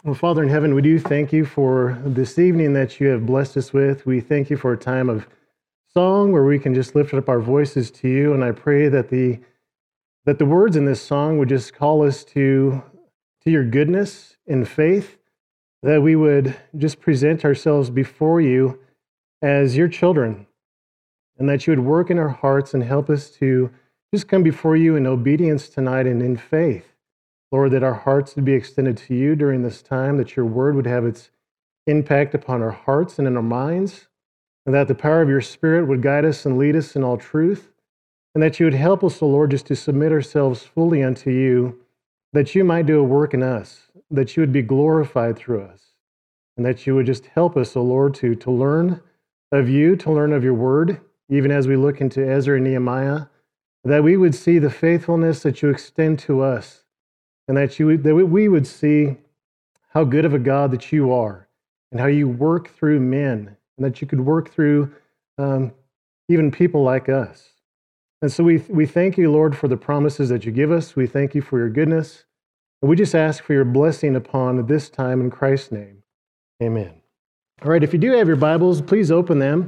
Well, Father in heaven, we do thank you for this evening that you have blessed us with. We thank you for a time of song where we can just lift up our voices to you. And I pray that the words in this song would just call us to your goodness and faith, that we would just present ourselves before you as your children, and that you would work in our hearts and help us to just come before you in obedience tonight and in faith. Lord, that our hearts would be extended to you during this time, that your word would have its impact upon our hearts and in our minds, and that the power of your Spirit would guide us and lead us in all truth, and that you would help us, O Lord, just to submit ourselves fully unto you, that you might do a work in us, that you would be glorified through us, and that you would just help us, O Lord, to learn of you, to learn of your word, even as we look into Ezra and Nehemiah, that we would see the faithfulness that you extend to us, and that we would see how good of a God that you are, and how you work through men, and that you could work through even people like us. And so we thank you, Lord, for the promises that you give us. We thank you for your goodness. And we just ask for your blessing upon this time in Christ's name. Amen. All right, if you do have your Bibles, please open them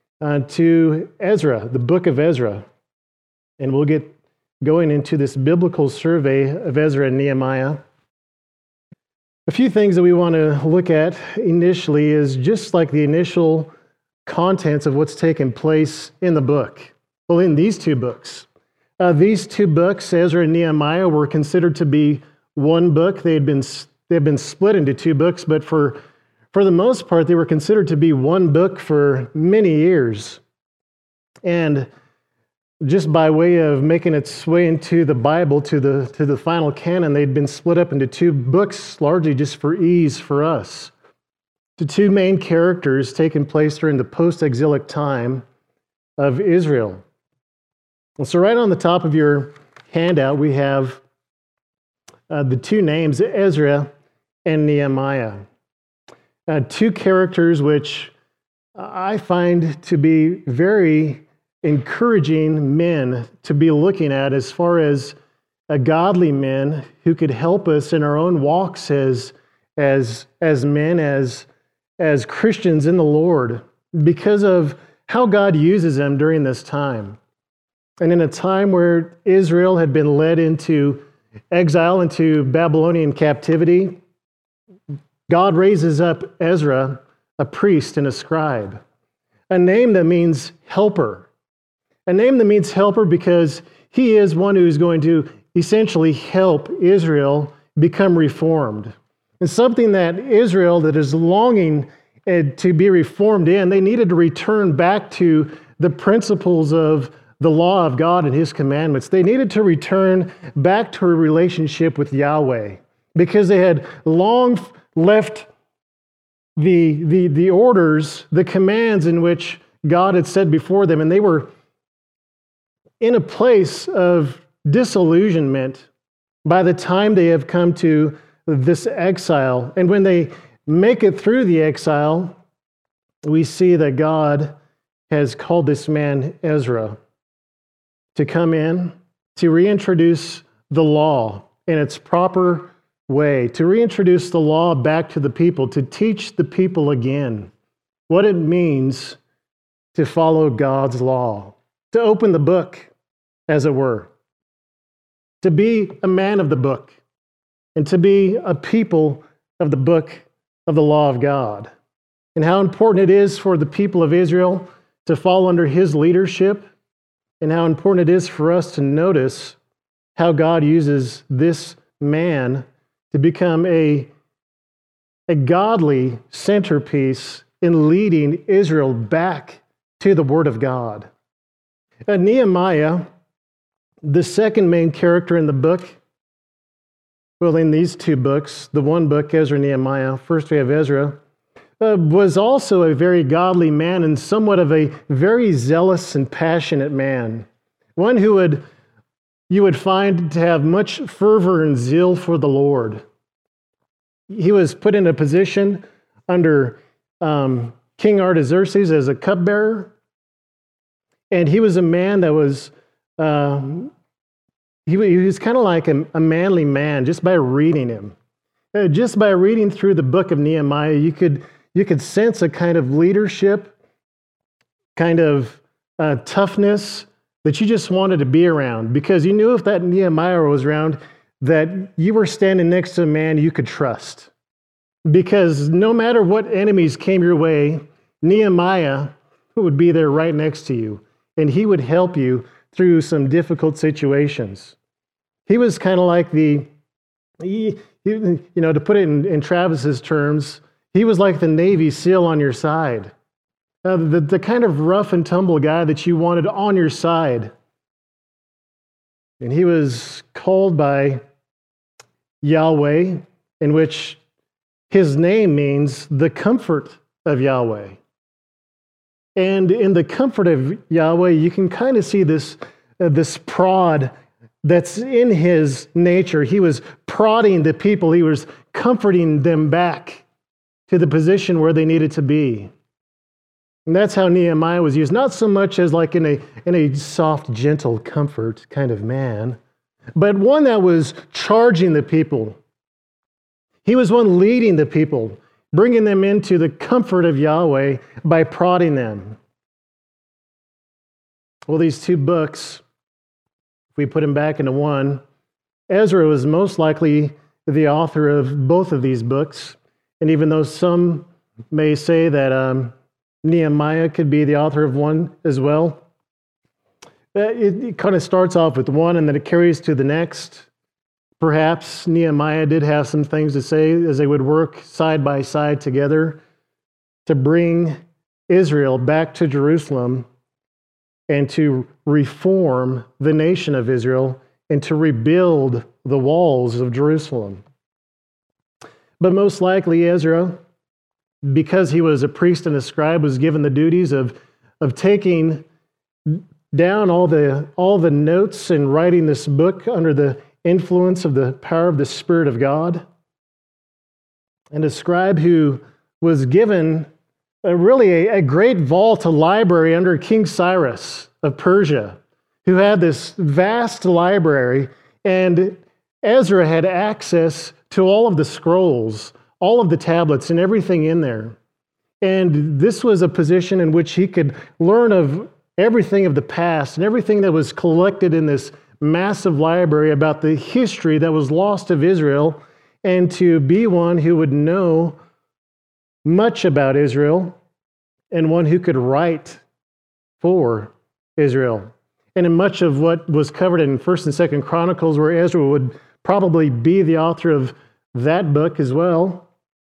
to Ezra, the book of Ezra. And we'll get going into this biblical survey of Ezra and Nehemiah. A few things that we want to look at initially is just like the initial contents of what's taken place in the book. Well, in these two books. These two books, Ezra and Nehemiah, were considered to be one book. They've been split into two books, but for the most part, they were considered to be one book for many years. And just by way of making its way into the Bible, to the final canon, they'd been split up into two books, largely just for ease for us. The two main characters taking place during the post-exilic time of Israel. And so right on the top of your handout, we have the two names, Ezra and Nehemiah. Two characters which I find to be very encouraging men to be looking at as far as godly men who could help us in our own walks as men, as Christians in the Lord, because of how God uses them during this time. And in a time where Israel had been led into exile, into Babylonian captivity, God raises up Ezra, a priest and a scribe, a name that means helper. A name that means helper because he is one who's going to essentially help Israel become reformed. And something that Israel that is longing to be reformed in, they needed to return back to the principles of the law of God and his commandments. They needed to return back to a relationship with Yahweh because they had long left the orders, the commands in which God had said before them, and they were in a place of disillusionment by the time they have come to this exile. And when they make it through the exile, we see that God has called this man Ezra to come in, to reintroduce the law in its proper way, to reintroduce the law back to the people, to teach the people again what it means to follow God's law, to open the book, as it were, to be a man of the book, and to be a people of the book of the law of God, and how important it is for the people of Israel to fall under his leadership, and how important it is for us to notice how God uses this man to become a godly centerpiece in leading Israel back to the Word of God. Nehemiah, the second main character in the book, well, in these two books, the one book, Ezra and Nehemiah, first we have Ezra, was also a very godly man and somewhat of a very zealous and passionate man. One who you would find to have much fervor and zeal for the Lord. He was put in a position under King Artaxerxes as a cupbearer, and he was a man that was he was kind of like a manly man just by reading him. Just by reading through the book of Nehemiah, you could sense a kind of leadership, kind of toughness that you just wanted to be around, because you knew if that Nehemiah was around, that you were standing next to a man you could trust. Because no matter what enemies came your way, Nehemiah would be there right next to you, and he would help you through some difficult situations. He was kind of like to put it in Travis's terms, he was like the Navy SEAL on your side. The kind of rough and tumble guy that you wanted on your side. And he was called by Yahweh, in which his name means the comfort of Yahweh. And in the comfort of Yahweh, you can kind of see this prod that's in his nature. He was prodding the people. He was comforting them back to the position where they needed to be. And that's how Nehemiah was used, not so much as like in a soft, gentle comfort kind of man, but one that was charging the people. He was one leading the people, bringing them into the comfort of Yahweh by prodding them. Well, these two books, if we put them back into one, Ezra was most likely the author of both of these books. And even though some may say that Nehemiah could be the author of one as well, it kind of starts off with one and then it carries to the next. Perhaps Nehemiah did have some things to say as they would work side by side together to bring Israel back to Jerusalem and to reform the nation of Israel and to rebuild the walls of Jerusalem. But most likely Ezra, because he was a priest and a scribe, was given the duties of taking down all the notes and writing this book under the influence of the power of the Spirit of God. And a scribe who was given a great vault, a library under King Cyrus of Persia, who had this vast library, and Ezra had access to all of the scrolls, all of the tablets, and everything in there. And this was a position in which he could learn of everything of the past and everything that was collected in this massive library about the history that was lost of Israel, and to be one who would know much about Israel and one who could write for Israel. And in much of what was covered in 1st and 2nd Chronicles, where Ezra would probably be the author of that book as well,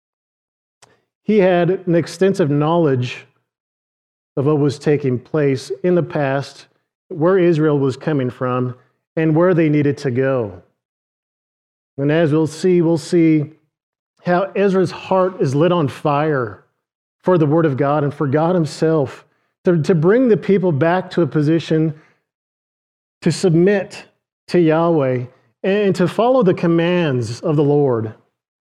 he had an extensive knowledge of what was taking place in the past, where Israel was coming from, and where they needed to go. And as we'll see how Ezra's heart is lit on fire for the Word of God and for God Himself, to bring the people back to a position to submit to Yahweh and to follow the commands of the Lord.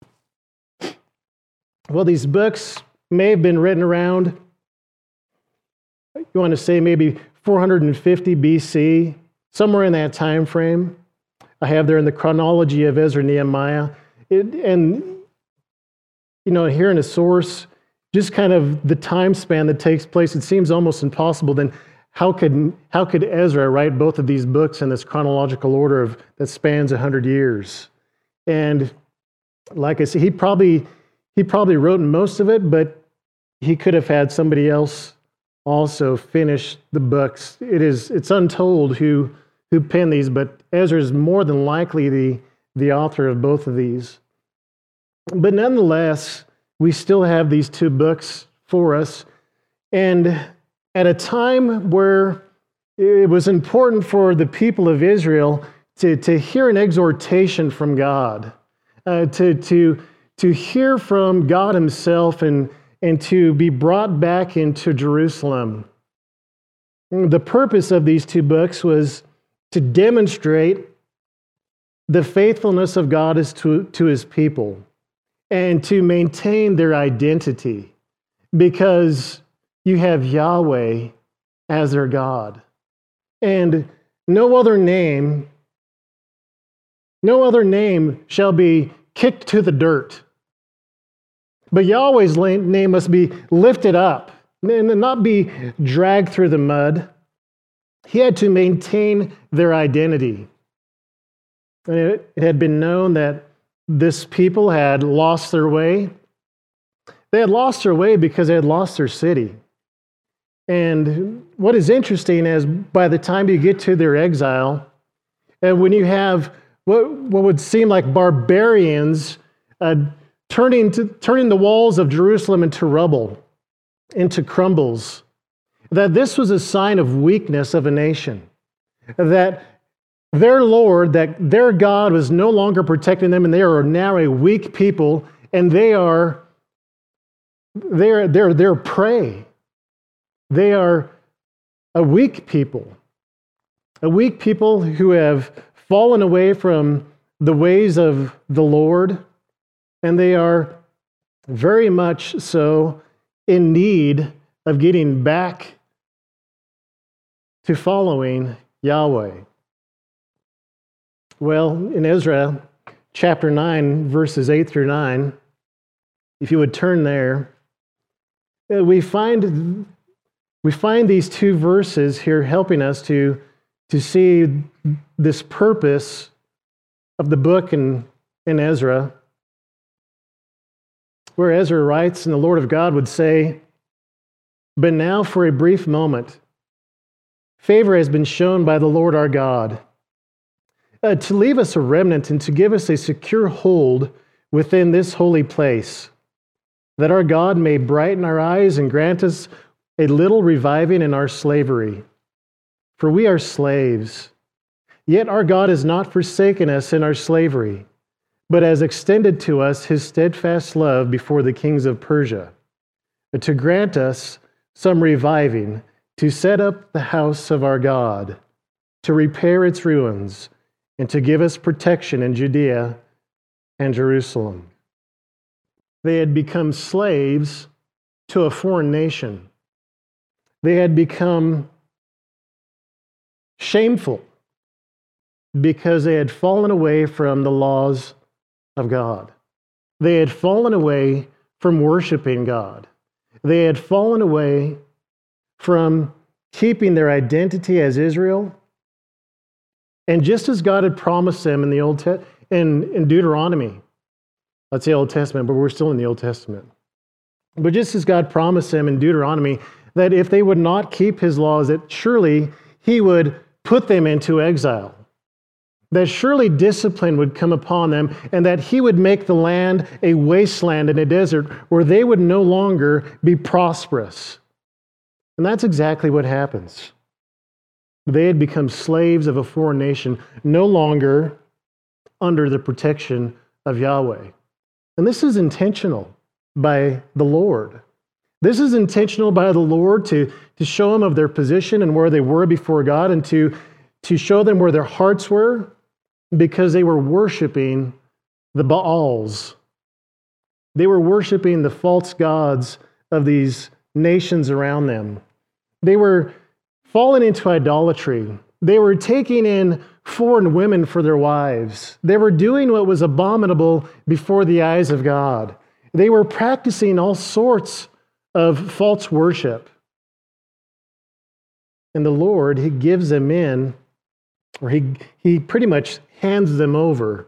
Well, these books may have been written around, you want to say maybe 450 BC, somewhere in that time frame. I have there in the chronology of Ezra and Nehemiah. And here in a source, just kind of the time span that takes place, it seems almost impossible. Then how could Ezra write both of these books in this chronological order that spans 100 years? And like I said, he probably wrote most of it, but he could have had somebody else also finish the books. It's untold who penned these, but Ezra is more than likely the author of both of these. But nonetheless, we still have these two books for us. And at a time where it was important for the people of Israel to hear an exhortation from God, to hear from God Himself and to be brought back into Jerusalem. The purpose of these two books was to demonstrate the faithfulness of God to His people and to maintain their identity, because you have Yahweh as their God. And no other name shall be kicked to the dirt. But Yahweh's name must be lifted up and not be dragged through the mud. He had to maintain their identity. And it had been known that this people had lost their way. They had lost their way because they had lost their city. And what is interesting is by the time you get to their exile, and when you have what would seem like barbarians turning the walls of Jerusalem into rubble, into crumbles, that this was a sign of weakness of a nation, that their Lord, that their God was no longer protecting them, and they are now a weak people, and they're prey. They are a weak people who have fallen away from the ways of the Lord, and they are very much so in need of getting back to following Yahweh. Well, in Ezra chapter 9, verses 8 through 9, if you would turn there, we find these two verses here helping us to see this purpose of the book in Ezra, where Ezra writes, and the Lord of God would say, "But now for a brief moment, favor has been shown by the Lord our God, to leave us a remnant and to give us a secure hold within this holy place, that our God may brighten our eyes and grant us a little reviving in our slavery. For we are slaves, yet our God has not forsaken us in our slavery, but has extended to us his steadfast love before the kings of Persia, to grant us some reviving, to set up the house of our God, to repair its ruins, and to give us protection in Judea and Jerusalem." They had become slaves to a foreign nation. They had become shameful because they had fallen away from the laws of God. They had fallen away from worshiping God. They had fallen away from keeping their identity as Israel. And just as God had promised them in in Deuteronomy, let's say Old Testament, but we're still in the Old Testament. But just as God promised them in Deuteronomy that if they would not keep his laws, that surely he would put them into exile, that surely discipline would come upon them, and that he would make the land a wasteland and a desert where they would no longer be prosperous. And that's exactly what happens. They had become slaves of a foreign nation, no longer under the protection of Yahweh. And this is intentional by the Lord. This is intentional by the Lord to show them of their position and where they were before God, and to show them where their hearts were, because they were worshiping the Baals. They were worshiping the false gods of these nations around them. They were fallen into idolatry. They were taking in foreign women for their wives. They were doing what was abominable before the eyes of God. They were practicing all sorts of false worship. And the Lord, he gives them in, or he pretty much hands them over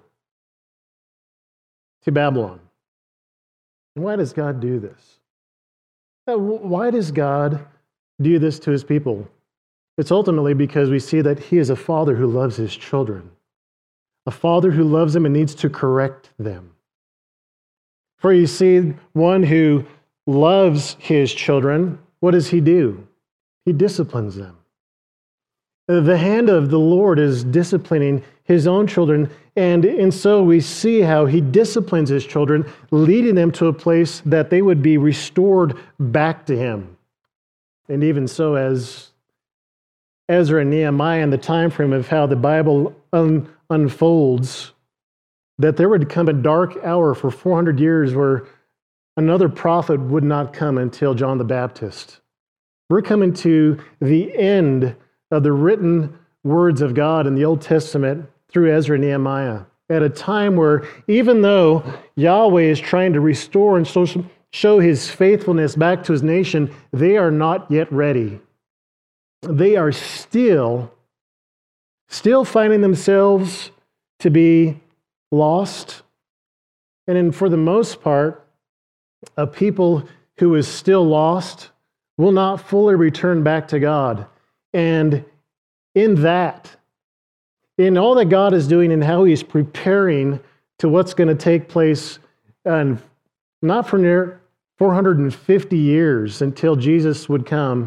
to Babylon. And why does God do this? Why does God do this to his people? It's ultimately because we see that he is a father who loves his children, a father who loves them and needs to correct them. For you see, one who loves his children, what does he do? He disciplines them. The hand of the Lord is disciplining his own children, and so we see how he disciplines his children, leading them to a place that they would be restored back to him. And even so, as Ezra and Nehemiah and the time frame of how the Bible unfolds, that there would come a dark hour for 400 years where another prophet would not come until John the Baptist. We're coming to the end of the written words of God in the Old Testament through Ezra and Nehemiah. at a time where even though Yahweh is trying to restore and show his faithfulness back to his nation, they are not yet ready. They are still finding themselves to be lost. And for the most part, a people who is still lost will not fully return back to God. And in all that God is doing and how he's preparing to what's going to take place, and not for near 450 years until Jesus would come,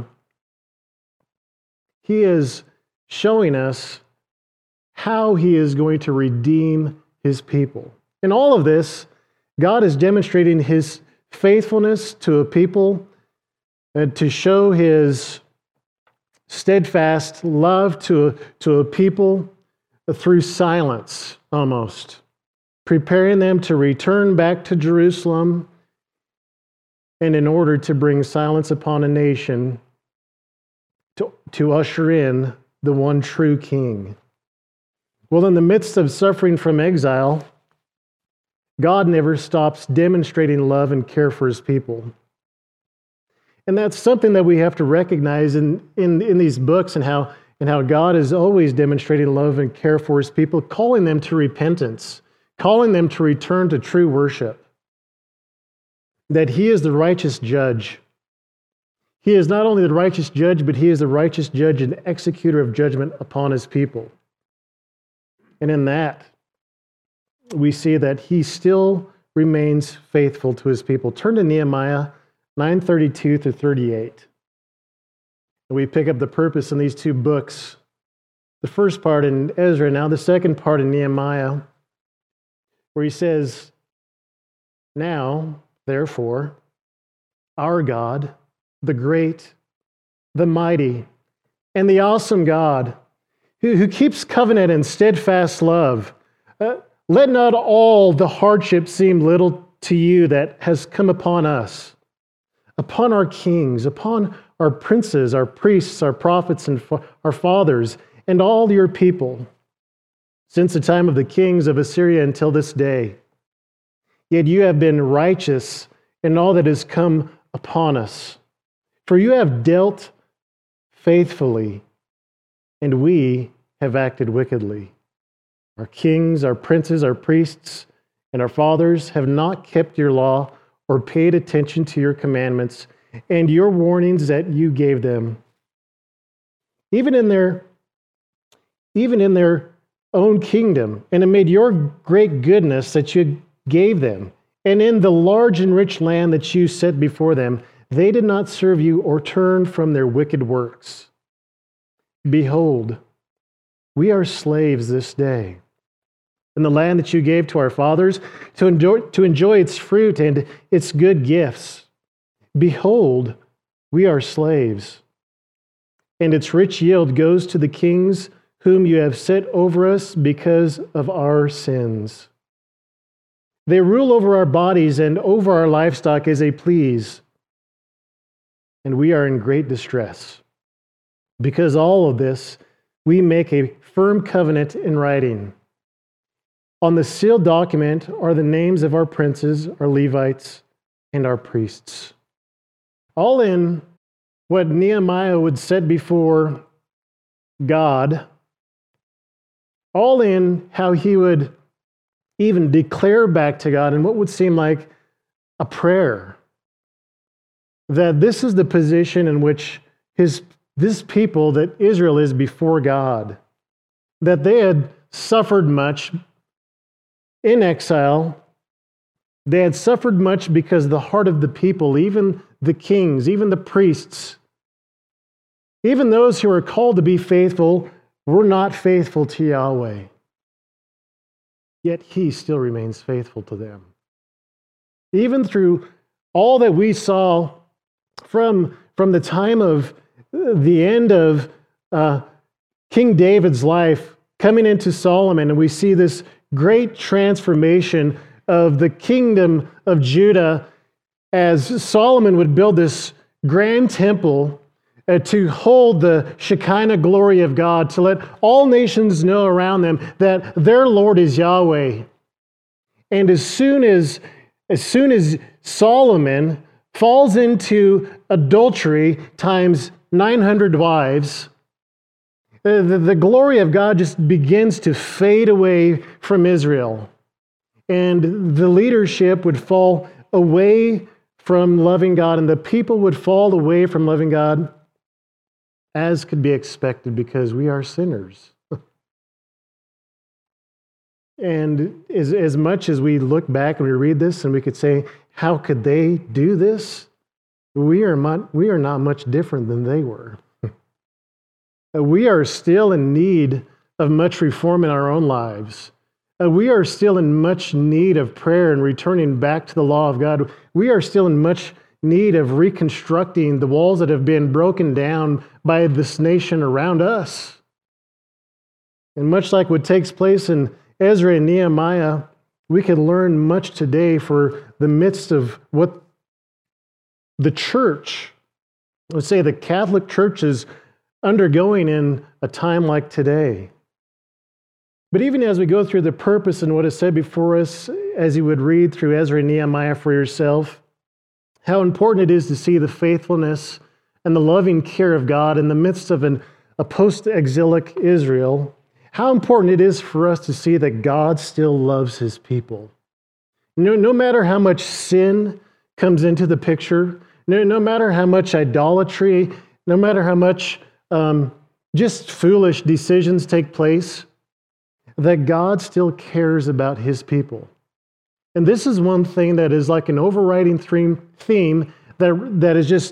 he is showing us how he is going to redeem his people. In all of this, God is demonstrating his faithfulness to a people and to show his steadfast love to a people through silence, almost, preparing them to return back to Jerusalem, and in order to bring silence upon a nation to usher in the one true king. Well, in the midst of suffering from exile, God never stops demonstrating love and care for his people. And that's something that we have to recognize in these books, and how God is always demonstrating love and care for his people, calling them to repentance, calling them to return to true worship. That he is the righteous judge. He is not only the righteous judge, but he is the righteous judge and executor of judgment upon his people. And in that, we see that he still remains faithful to his people. Turn to Nehemiah 9:32 through 38. And we pick up the purpose in these two books. The first part in Ezra, now the second part in Nehemiah, where he says, "Now, therefore, our God, the great, the mighty, and the awesome God, who keeps covenant and steadfast love, let not all the hardship seem little to you that has come upon us, upon our kings, upon our princes, our priests, our prophets, and our fathers, and all your people, since the time of the kings of Assyria until this day. Yet you have been righteous in all that has come upon us. For you have dealt faithfully, and we have acted wickedly. Our kings, our princes, our priests, and our fathers have not kept your law or paid attention to your commandments and your warnings that you gave them. Even in their own kingdom, and amid your great goodness that you gave them, and in the large and rich land that you set before them, they did not serve you or turn from their wicked works. Behold, we are slaves this day in the land that you gave to our fathers to enjoy its fruit and its good gifts. Behold, we are slaves, and its rich yield goes to the kings whom you have set over us because of our sins. They rule over our bodies and over our livestock as they please, and we are in great distress. Because all of this, we make a firm covenant in writing. On the sealed document are the names of our princes, our Levites, and our priests." All in what Nehemiah would set before God, all in how he would even declare back to God in what would seem like a prayer, that this is the position in which this people, that Israel is before God, that they had suffered much in exile. They had suffered much because the heart of the people, even the kings, even the priests, even those who are called to be faithful, were not faithful to Yahweh. Yet he still remains faithful to them. Even through all that we saw from the time of the end of King David's life coming into Solomon, and we see this great transformation of the kingdom of Judah as Solomon would build this grand temple to hold the Shekinah glory of God, to let all nations know around them that their Lord is Yahweh. And as soon as Solomon falls into adultery times 900 wives, the glory of God just begins to fade away from Israel. And the leadership would fall away from loving God, and the people would fall away from loving God, as could be expected, because we are sinners. And as much as we look back and we read this and we could say, how could they do this? We are not much different than they were. We are still in need of much reform in our own lives. We are still in much need of prayer and returning back to the law of God. We are still in much need of reconstructing the walls that have been broken down by this nation around us. And much like what takes place in Ezra and Nehemiah, we can learn much today for the midst of what the church, let's say the Catholic Church, is undergoing in a time like today. But even as we go through the purpose and what is said before us, as you would read through Ezra and Nehemiah for yourself, how important it is to see the faithfulness and the loving care of God in the midst of a post-exilic Israel, how important it is for us to see that God still loves his people. No matter how much sin comes into the picture, no matter how much idolatry, no matter how much just foolish decisions take place, that God still cares about his people. And this is one thing that is like an overriding theme that is just,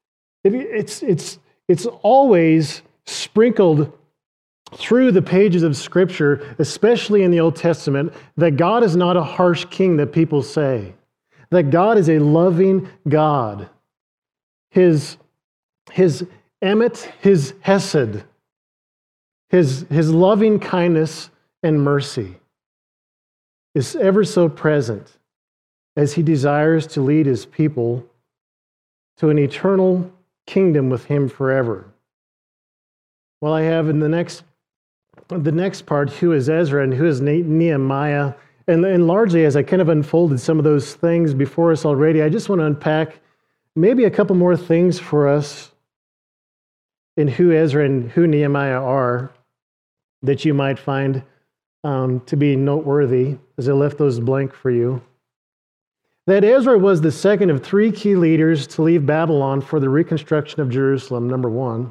it's always sprinkled through the pages of Scripture, especially in the Old Testament, that God is not a harsh king that people say. That God is a loving God. His emet, his hesed, his loving kindness and mercy is ever so present as he desires to lead his people to an eternal kingdom with him forever. Well, I have in the next part, who is Ezra and who is Nehemiah, and largely as I kind of unfolded some of those things before us already, I just want to unpack maybe a couple more things for us in who Ezra and who Nehemiah are that you might find to be noteworthy, as I left those blank for you. That Ezra was the second of three key leaders to leave Babylon for the reconstruction of Jerusalem, number one.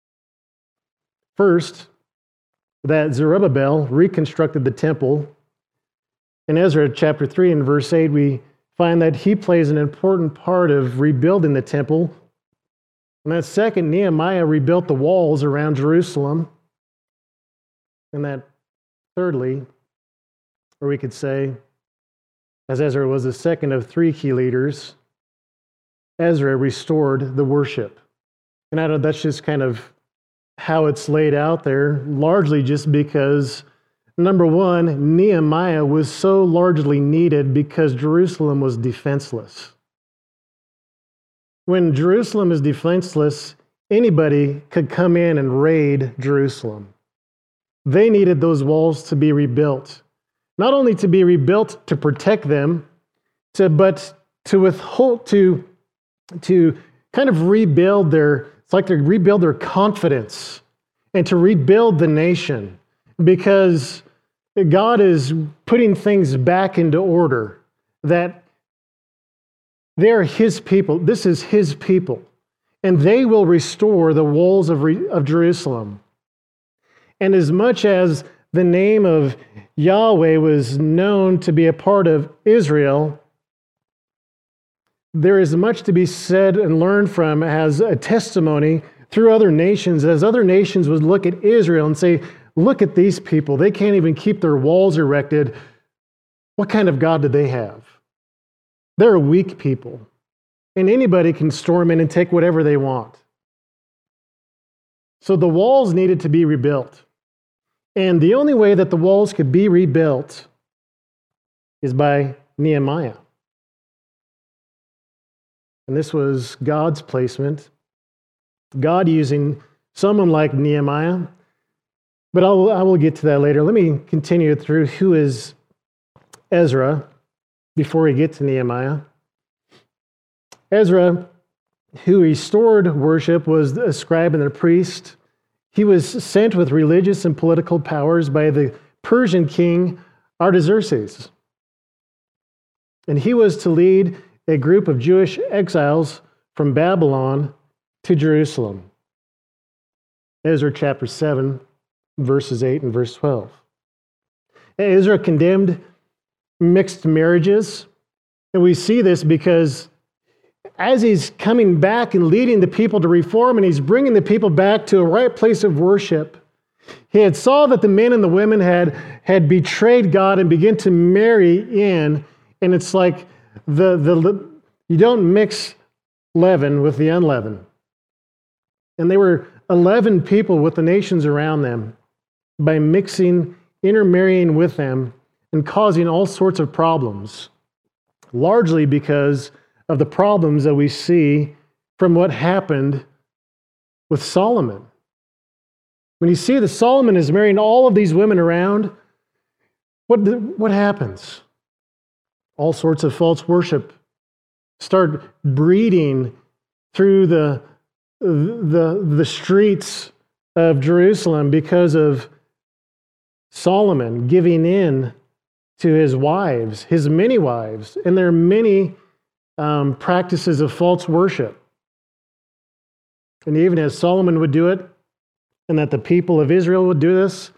First, that Zerubbabel reconstructed the temple. In Ezra chapter 3 and verse 8, we find that he plays an important part of rebuilding the temple. And that second, Nehemiah rebuilt the walls around Jerusalem. And that thirdly, or we could say, as Ezra was the second of three key leaders, Ezra restored the worship. And I know that's just kind of how it's laid out there, largely just because, number one, Nehemiah was so largely needed because Jerusalem was defenseless. When Jerusalem is defenseless, anybody could come in and raid Jerusalem. They needed those walls to be rebuilt. Not only to be rebuilt to protect them, but to kind of rebuild their confidence and to rebuild the nation, because God is putting things back into order, that they're his people. This is his people, and they will restore the walls of Jerusalem. And as much as the name of Yahweh was known to be a part of Israel, there is much to be said and learned from as a testimony through other nations, as other nations would look at Israel and say, look at these people. They can't even keep their walls erected. What kind of God do they have? They're a weak people, and anybody can storm in and take whatever they want. So the walls needed to be rebuilt. And the only way that the walls could be rebuilt is by Nehemiah. And this was God's placement God using someone like Nehemiah. But I will get to that later. Let me continue through who is Ezra before we get to Nehemiah. Ezra, who restored worship, was a scribe and a priest. He was sent with religious and political powers by the Persian king Artaxerxes. And he was to lead a group of Jewish exiles from Babylon to Jerusalem. Ezra chapter 7, verses 8 and verse 12. Ezra condemned mixed marriages, and we see this because as he's coming back and leading the people to reform, and he's bringing the people back to a right place of worship, he had saw that the men and the women had betrayed God and began to marry in, and it's like you don't mix leaven with the unleavened. And they were 11 people with the nations around them by mixing, intermarrying with them, and causing all sorts of problems, largely because of the problems that we see from what happened with Solomon. When you see that Solomon is marrying all of these women around, what happens? All sorts of false worship start breeding through the streets of Jerusalem because of Solomon giving in to his wives, his many wives, and their many practices of false worship. And even as Solomon would do it, and that the people of Israel would do this,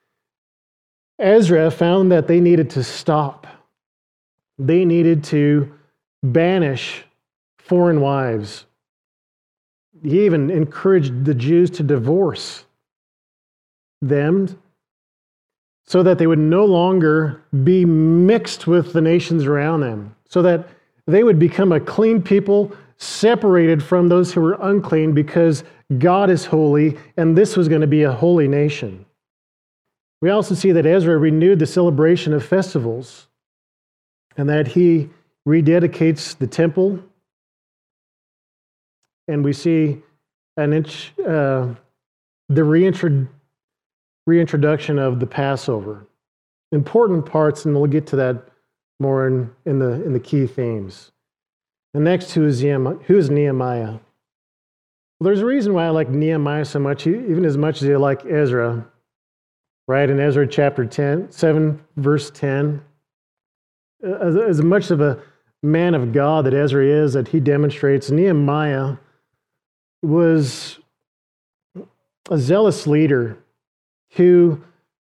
Ezra found that they needed to stop. They needed to banish foreign wives. He even encouraged the Jews to divorce them so that they would no longer be mixed with the nations around them, so that they would become a clean people, separated from those who were unclean, because God is holy, and this was going to be a holy nation. We also see that Ezra renewed the celebration of festivals, and that he rededicates the temple. And we see the reintroduction of the Passover. Important parts, and we'll get to that more in the key themes. And next, who is Nehemiah? Well, there's a reason why I like Nehemiah so much, even as much as I like Ezra. Right, in Ezra chapter 7, verse 10, as much of a man of God that Ezra is, that he demonstrates, Nehemiah was a zealous leader who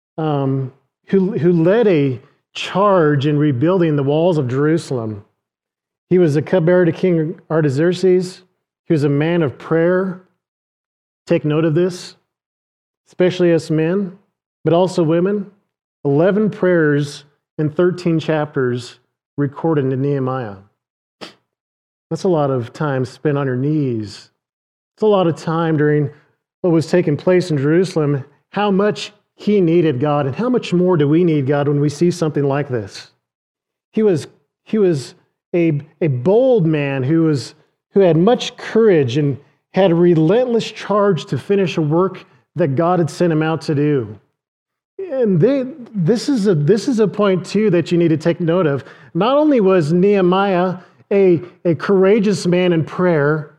led a charge in rebuilding the walls of Jerusalem. He was a cupbearer to King Artaxerxes. He was a man of prayer. Take note of this, especially us men, but also women. 11 prayers in 13 chapters recorded in Nehemiah. That's a lot of time spent on your knees. It's a lot of time during what was taking place in Jerusalem, how much he needed God, and how much more do we need God when we see something like this. He was a bold man who had much courage and had a relentless charge to finish a work that God had sent him out to do. And this is a point too that you need to take note of. Not only was Nehemiah a courageous man in prayer,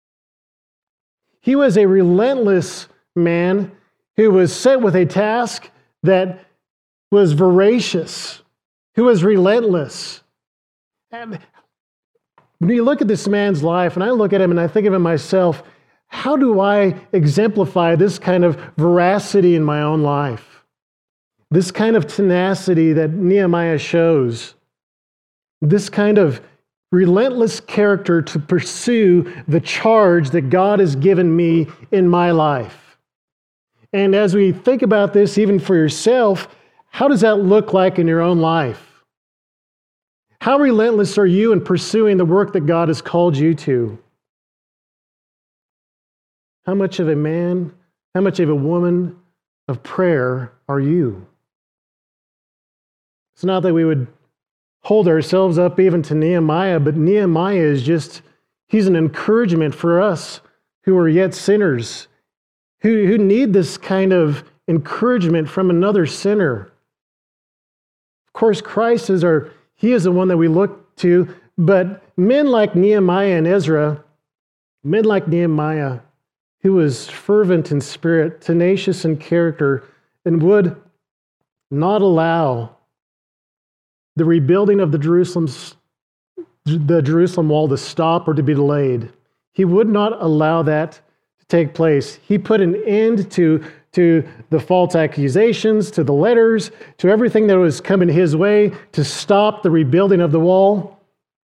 he was a relentless man who was set with a task that was voracious, who was relentless. And when you look at this man's life, and I look at him and I think of him myself, how do I exemplify this kind of veracity in my own life? This kind of tenacity that Nehemiah shows, this kind of relentless character to pursue the charge that God has given me in my life. And as we think about this, even for yourself, how does that look like in your own life? How relentless are you in pursuing the work that God has called you to? How much of a man, how much of a woman of prayer are you? It's not that we would hold ourselves up even to Nehemiah, but Nehemiah is he's an encouragement for us who are yet sinners, who need this kind of encouragement from another sinner. Of course, Christ is He is the one that we look to, but men like Nehemiah and Ezra, men like Nehemiah, who was fervent in spirit, tenacious in character, and would not allow the rebuilding of the Jerusalem wall to stop or to be delayed. He would not allow that to take place. He put an end to the false accusations, to the letters, to everything that was coming his way to stop the rebuilding of the wall.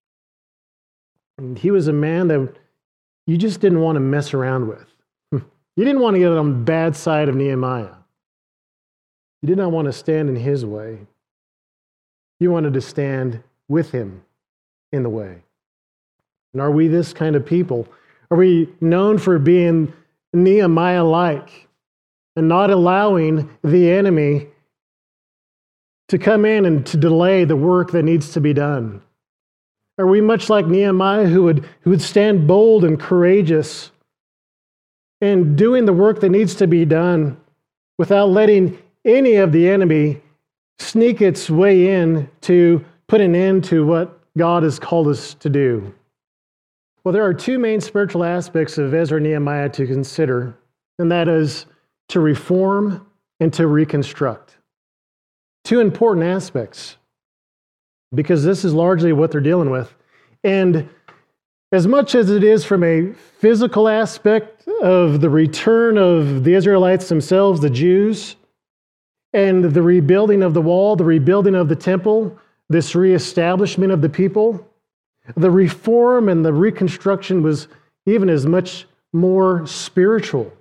And he was a man that you just didn't want to mess around with. You didn't want to get on the bad side of Nehemiah. You did not want to stand in his way. You wanted to stand with him in the way. And are we this kind of people? Are we known for being Nehemiah-like and not allowing the enemy to come in and to delay the work that needs to be done? Are we much like Nehemiah who would stand bold and courageous in doing the work that needs to be done without letting any of the enemy sneak its way in to put an end to what God has called us to do? Well, there are two main spiritual aspects of Ezra and Nehemiah to consider, and that is to reform and to reconstruct. Two important aspects, because this is largely what they're dealing with. And as much as it is from a physical aspect of the return of the Israelites themselves, the Jews, and the rebuilding of the wall, the rebuilding of the temple, this reestablishment of the people, the reform and the reconstruction was even as much more spiritual.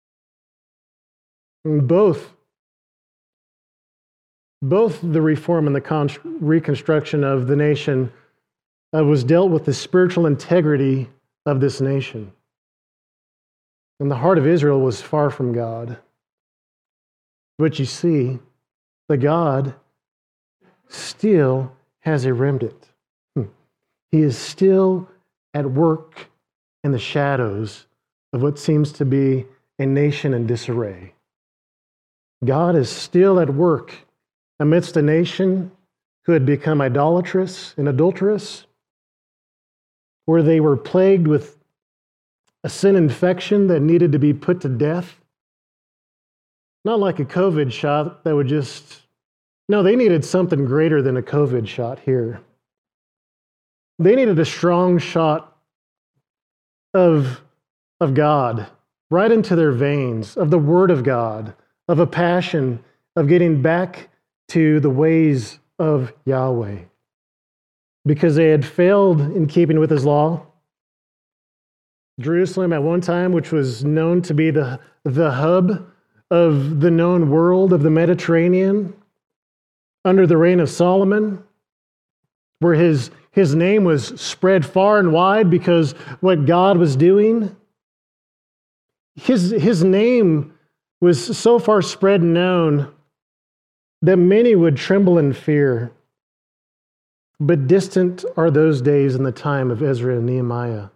And both the reform and the reconstruction of the nation was dealt with the spiritual integrity of this nation. And the heart of Israel was far from God. But you see, the God still has a remnant. He is still at work in the shadows of what seems to be a nation in disarray. God is still at work amidst a nation who had become idolatrous and adulterous, where they were plagued with a sin infection that needed to be put to death. Not like a COVID shot that would no, they needed something greater than a COVID shot here. They needed a strong shot of God right into their veins, of the Word of God, of a passion of getting back to the ways of Yahweh. Because they had failed in keeping with His law. Jerusalem at one time, which was known to be the hub of the known world of the Mediterranean, under the reign of Solomon, where his name was spread far and wide because what God was doing. His name was so far spread and known that many would tremble in fear. But distant are those days in the time of Ezra and Nehemiah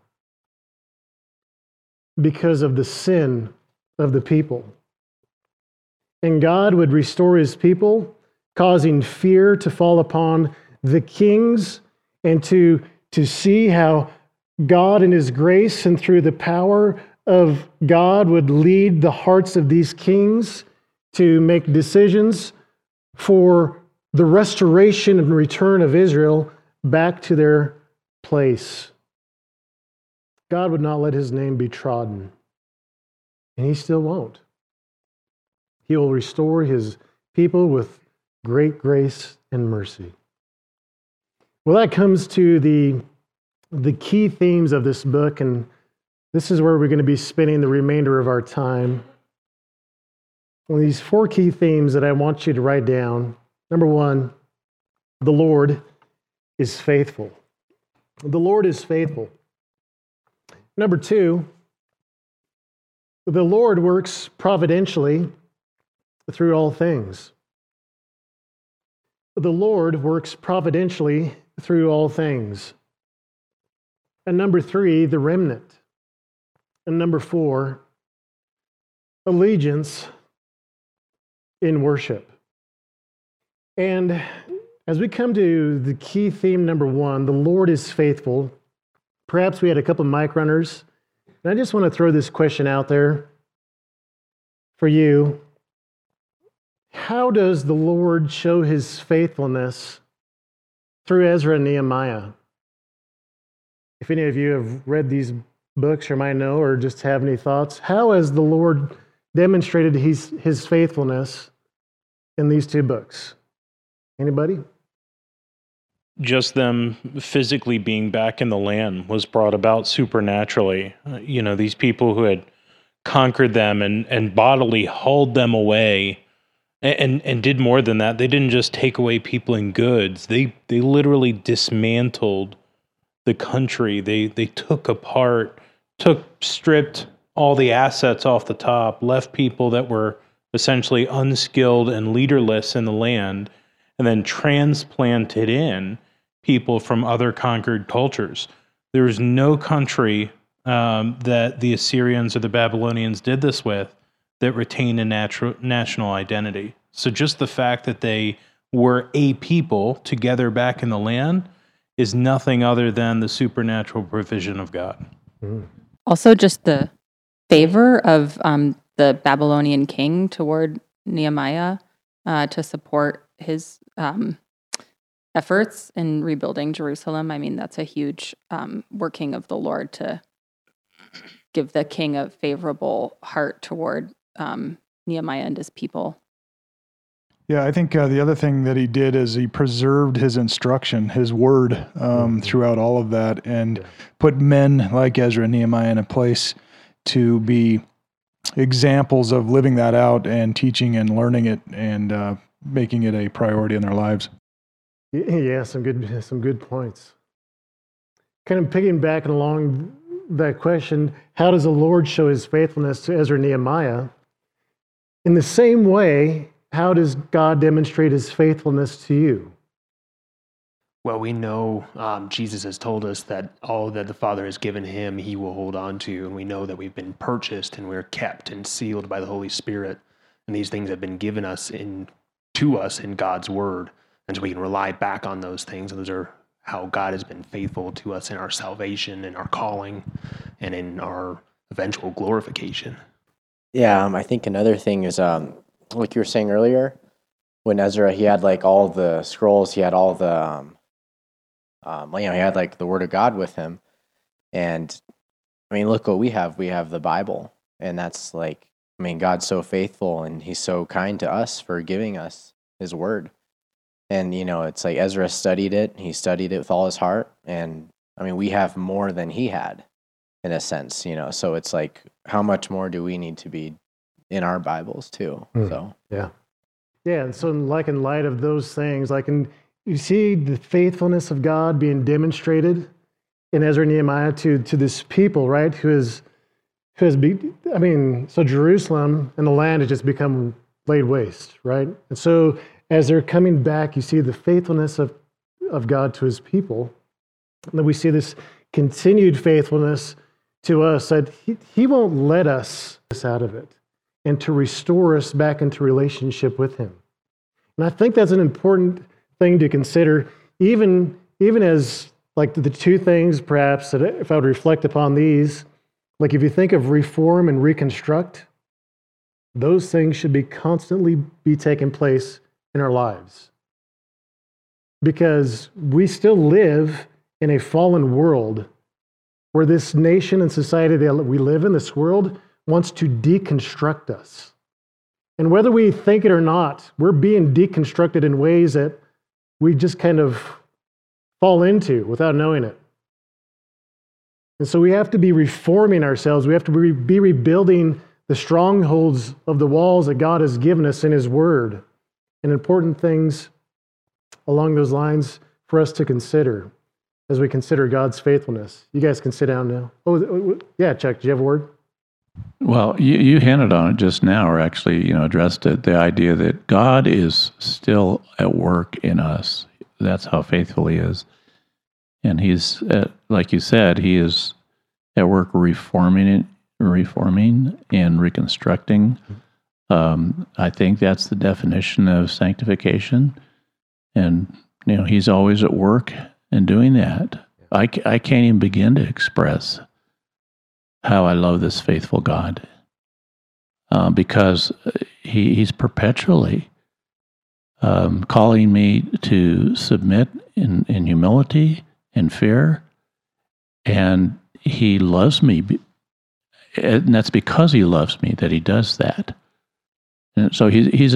because of the sin of the people. And God would restore His people, causing fear to fall upon the kings and to see how God in His grace and through the power of God would lead the hearts of these kings to make decisions for the restoration and return of Israel back to their place. God would not let His name be trodden, and He still won't. He will restore His people with great grace and mercy. Well, that comes to the key themes of this book, and this is where we're going to be spending the remainder of our time. Well, these four key themes that I want you to write down. Number one, the Lord is faithful. The Lord is faithful. Number two, the Lord works providentially through all things. The Lord works providentially through all things. And number three, the remnant. And number 4, allegiance in worship. And as we come to the key theme number 1, the Lord is faithful. Perhaps we had a couple of mic runners. And I just want to throw this question out there for you. How does the Lord show his faithfulness through Ezra and Nehemiah? If any of you have read these books or might know or just have any thoughts, how has the Lord demonstrated his faithfulness in these 2 books? Anybody? Just them physically being back in the land was brought about supernaturally. These people who had conquered them and bodily hauled them away and did more than that. They didn't just take away people and goods. They literally dismantled the country. They took apart, stripped all the assets off the top, left people that were essentially unskilled and leaderless in the land, and then transplanted in people from other conquered cultures. There was no country that the Assyrians or the Babylonians did this with that retained a national identity. So just the fact that they were a people together back in the land is nothing other than the supernatural provision of God. Mm. Also, just the favor of the Babylonian king toward Nehemiah to support his efforts in rebuilding Jerusalem. I mean, that's a huge working of the Lord to give the king a favorable heart toward Nehemiah and his people. Yeah, I think the other thing that he did is he preserved his instruction, his word, throughout all of that, and put men like Ezra and Nehemiah in a place to be examples of living that out and teaching and learning it and making it a priority in their lives. Yeah, some good points. Kind of piggybacking along that question, how does the Lord show his faithfulness to Ezra and Nehemiah? In the same way, how does God demonstrate his faithfulness to you? Well, we know Jesus has told us that all that the Father has given him, he will hold on to. And we know that we've been purchased and we're kept and sealed by the Holy Spirit. And these things have been given us to us in God's word. And so we can rely back on those things. And those are how God has been faithful to us in our salvation, in our calling, and in our eventual glorification. Yeah, I think another thing is, like you were saying earlier, when Ezra, he had like all the scrolls, he had all the, he had like the Word of God with him. And I mean, look what we have. We have the Bible. And that's like, I mean, God's so faithful and he's so kind to us for giving us his word. And, it's like Ezra studied it. He studied it with all his heart. And I mean, we have more than he had in a sense, so it's like, how much more do we need to be in our Bibles too? So, yeah. And so in light of those things, you see the faithfulness of God being demonstrated in Ezra and Nehemiah to this people, right? So Jerusalem and the land has just become laid waste, right? And so as they're coming back, you see the faithfulness of God to his people. And then we see this continued faithfulness to us, that he won't let us out of it, and to restore us back into relationship with him. And I think that's an important thing to consider, even as like the 2 things perhaps that if I would reflect upon these, like if you think of reform and reconstruct, those things should be constantly be taking place in our lives. Because we still live in a fallen world where this nation and society that we live in, this world, wants to deconstruct us. And whether we think it or not, we're being deconstructed in ways that we just kind of fall into without knowing it. And so we have to be reforming ourselves. We have to be rebuilding the strongholds of the walls that God has given us in his word. And important things along those lines for us to consider as we consider God's faithfulness. You guys can sit down now. Oh, yeah, Chuck, do you have a word? Well, you hinted on it just now, or actually, addressed it, the idea that God is still at work in us. That's how faithful he is. And he's, like you said, he is at work reforming reforming and reconstructing. I think that's the definition of sanctification. And, he's always at work and doing that. I can't even begin to express how I love this faithful God, because he's perpetually calling me to submit in humility and fear, and he loves me, and that's because he loves me that he does that. And so he's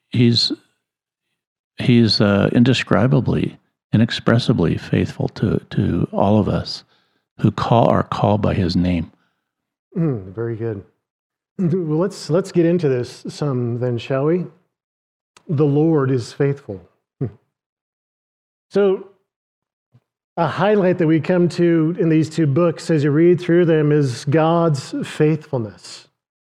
indescribably, inexpressibly faithful to all of us who are called by his name. Very good. Well, let's get into this some then, shall we? The Lord is faithful. So, a highlight that we come to in these two books as you read through them is God's faithfulness.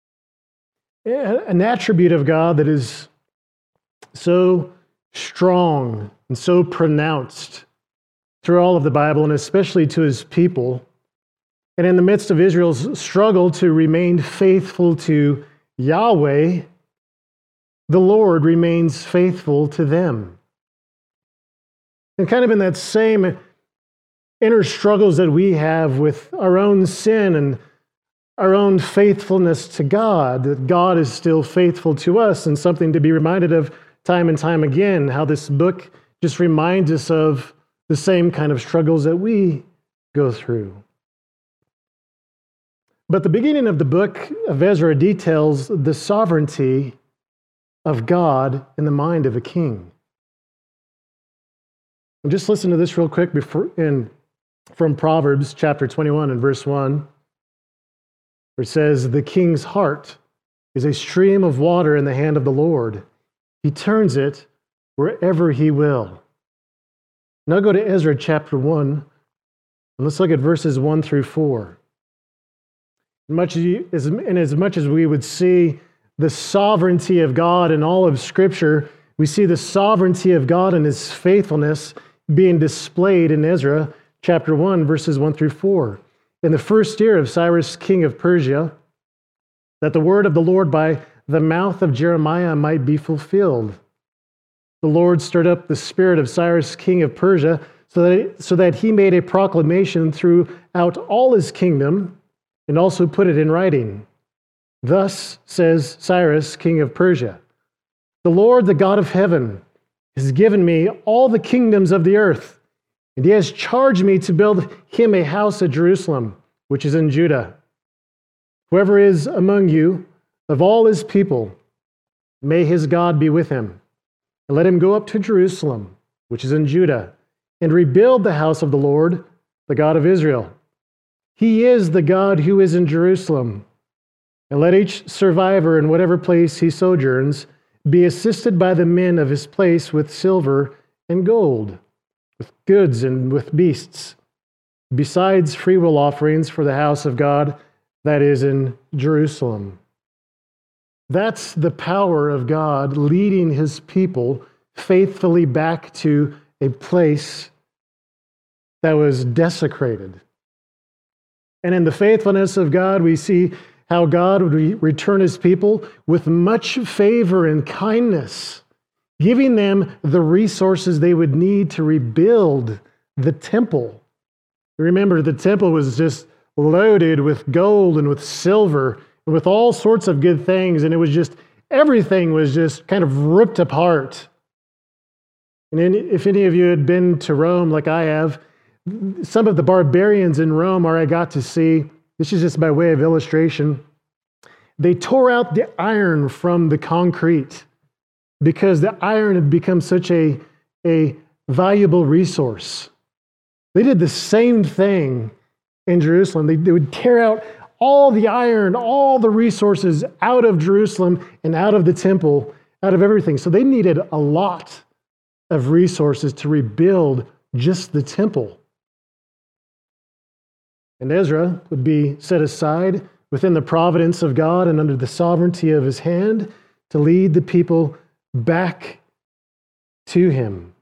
An attribute of God that is so strong and so pronounced through all of the Bible, and especially to his people. And in the midst of Israel's struggle to remain faithful to Yahweh, the Lord remains faithful to them. And kind of in that same inner struggles that we have with our own sin and our own faithfulness to God, that God is still faithful to us, and something to be reminded of time and time again, how this book just reminds us of the same kind of struggles that we go through. But the beginning of the book of Ezra details the sovereignty of God in the mind of a king. And just listen to this real quick from Proverbs chapter 21 and verse 1, where it says, "The king's heart is a stream of water in the hand of the Lord. He turns it wherever he will." Now go to Ezra chapter 1, and let's look at verses 1 through 4. As much as we would see the sovereignty of God in all of Scripture, we see the sovereignty of God and his faithfulness being displayed in Ezra chapter 1, verses 1 through 4. In the first year of Cyrus, king of Persia, that the word of the Lord by the mouth of Jeremiah might be fulfilled. The Lord stirred up the spirit of Cyrus, king of Persia, so that he made a proclamation throughout all his kingdom and also put it in writing. Thus says Cyrus, king of Persia, "The Lord, the God of heaven, has given me all the kingdoms of the earth, and he has charged me to build him a house at Jerusalem, which is in Judah. Whoever is among you, of all his people, may his God be with him. And let him go up to Jerusalem, which is in Judah, and rebuild the house of the Lord, the God of Israel. He is the God who is in Jerusalem. And let each survivor in whatever place he sojourns be assisted by the men of his place with silver and gold, with goods and with beasts, besides freewill offerings for the house of God that is in Jerusalem." That's the power of God leading his people faithfully back to a place that was desecrated. And in the faithfulness of God, we see how God would return his people with much favor and kindness, giving them the resources they would need to rebuild the temple. Remember, the temple was just loaded with gold and with silver and with all sorts of good things, and everything was just kind of ripped apart. And if any of you had been to Rome like I have, some of the barbarians in Rome I got to see, this is just by way of illustration, they tore out the iron from the concrete because the iron had become such a valuable resource. They did the same thing in Jerusalem. They would tear out all the iron, all the resources out of Jerusalem and out of the temple, out of everything. So they needed a lot of resources to rebuild just the temple. And Ezra would be set aside within the providence of God and under the sovereignty of his hand to lead the people back to him.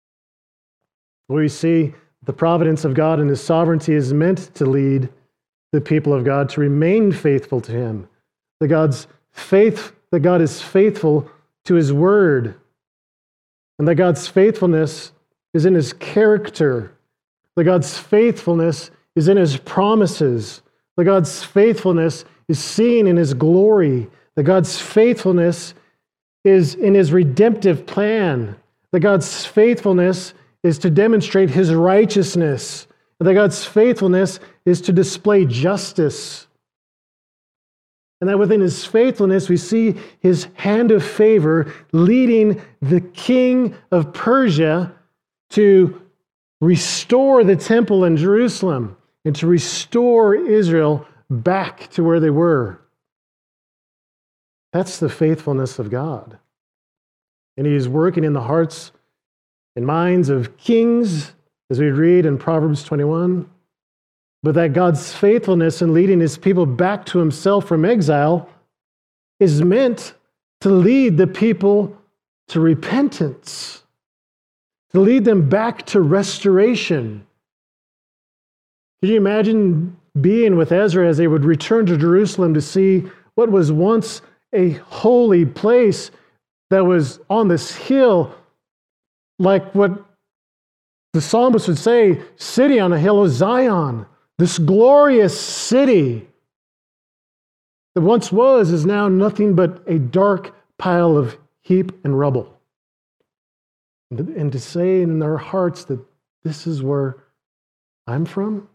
We see the providence of God and his sovereignty is meant to lead the people of God to remain faithful to him. That God is faithful to his word. And that God's faithfulness is in his character. That God's faithfulness is in his promises. That God's faithfulness is seen in his glory. That God's faithfulness is in his redemptive plan. That God's faithfulness is to demonstrate his righteousness. That God's faithfulness is to display justice. And that within his faithfulness, we see his hand of favor leading the king of Persia to restore the temple in Jerusalem and to restore Israel back to where they were. That's the faithfulness of God. And he is working in the hearts and minds of kings, as we read in Proverbs 21. But that God's faithfulness in leading his people back to himself from exile is meant to lead the people to repentance, to lead them back to restoration. Can you imagine being with Ezra as they would return to Jerusalem to see what was once a holy place that was on this hill, like what the psalmist would say, city on a hill of Zion, this glorious city that once was is now nothing but a dark pile of heap and rubble. And to say in their hearts that this is where I'm from,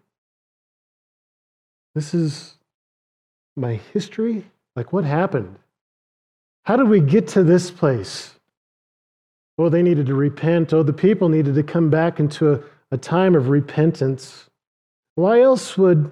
this is my history, like what happened? How did we get to this place? Oh, they needed to repent. Oh, the people needed to come back into a time of repentance. Why else would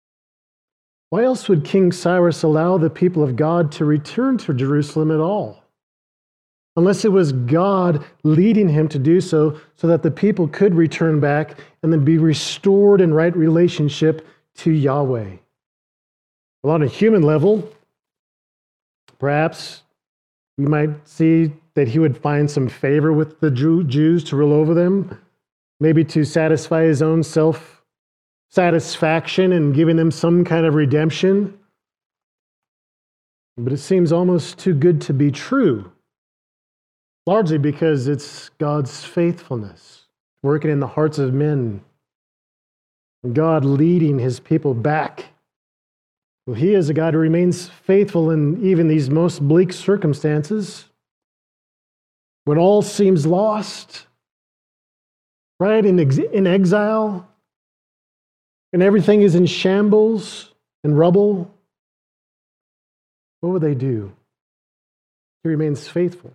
King Cyrus allow the people of God to return to Jerusalem at all? Unless it was God leading him to do so that the people could return back and then be restored in right relationship to Yahweh. Well, on a human level, perhaps we might see that he would find some favor with the Jews to rule over them, maybe to satisfy his own self-satisfaction and giving them some kind of redemption. But it seems almost too good to be true, largely because it's God's faithfulness working in the hearts of men, God leading his people back. Well, he is a God who remains faithful in even these most bleak circumstances. When all seems lost, right? In exile, and everything is in shambles and rubble, what would they do? He remains faithful.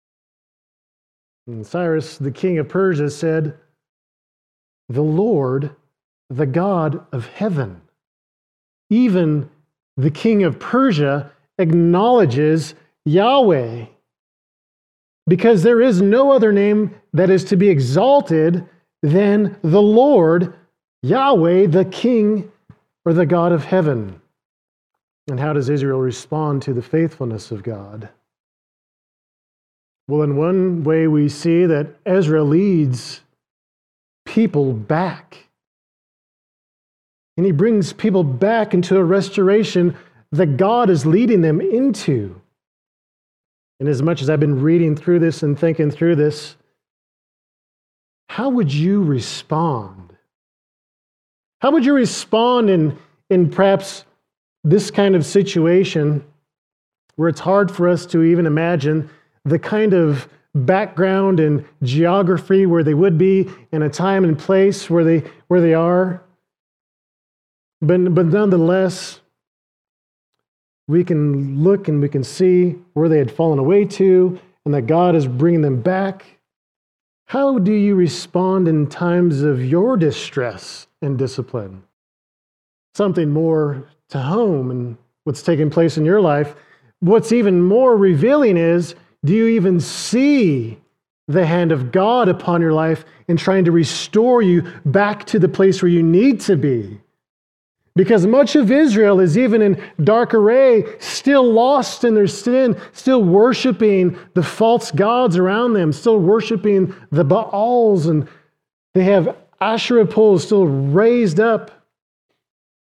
And Cyrus, the king of Persia, said, "The Lord, the God of heaven." Even the king of Persia acknowledges Yahweh, because there is no other name that is to be exalted than the Lord, Yahweh, the King or the God of heaven. And how does Israel respond to the faithfulness of God? Well, in one way we see that Ezra leads people back. And he brings people back into a restoration that God is leading them into. And as much as I've been reading through this and thinking through this, how would you respond? How would you respond in perhaps this kind of situation where it's hard for us to even imagine the kind of background and geography where they would be in a time and place where they are? But nonetheless, we can look and we can see where they had fallen away to and that God is bringing them back. How do you respond in times of your distress and discipline? Something more to home and what's taking place in your life. What's even more revealing is, do you even see the hand of God upon your life in trying to restore you back to the place where you need to be? Because much of Israel is even in dark array, still lost in their sin, still worshiping the false gods around them, still worshiping the Baals, and they have Asherah poles still raised up.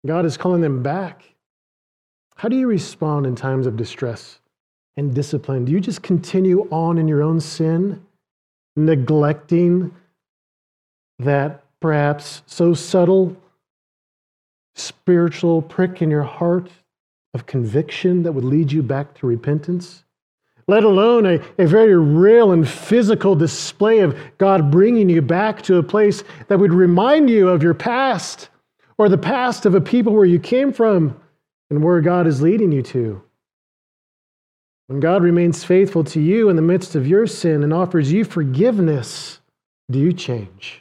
God is calling them back. How do you respond in times of distress and discipline? Do you just continue on in your own sin, neglecting that perhaps so subtle spiritual prick in your heart of conviction that would lead you back to repentance? Let alone a very real and physical display of God bringing you back to a place that would remind you of your past or the past of a people where you came from and where God is leading you to. When God remains faithful to you in the midst of your sin and offers you forgiveness, do you change?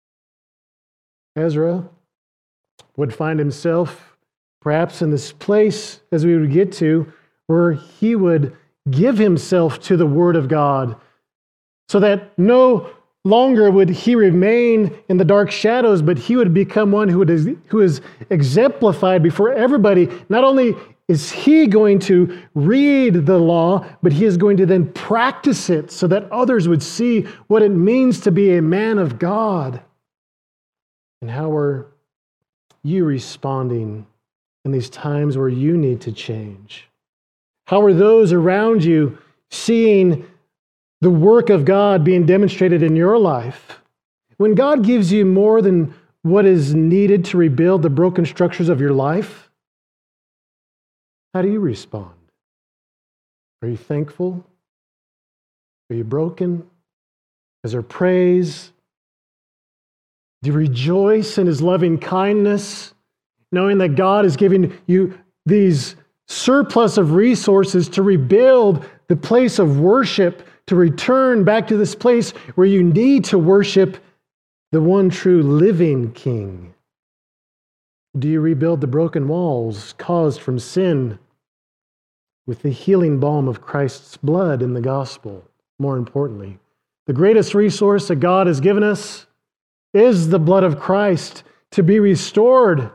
Ezra would find himself perhaps in this place, as we would get to, where he would give himself to the Word of God so that no longer would he remain in the dark shadows, but he would become one who is exemplified before everybody. Not only is he going to read the law, but he is going to then practice it so that others would see what it means to be a man of God. And how are you responding in these times where you need to change? How are those around you seeing the work of God being demonstrated in your life? When God gives you more than what is needed to rebuild the broken structures of your life, how do you respond? Are you thankful? Are you broken? Is there praise? Do you rejoice in His loving kindness, knowing that God is giving you these surplus of resources to rebuild the place of worship, to return back to this place where you need to worship the one true living King? Do you rebuild the broken walls caused from sin with the healing balm of Christ's blood in the gospel? More importantly, the greatest resource that God has given us is the blood of Christ to be restored.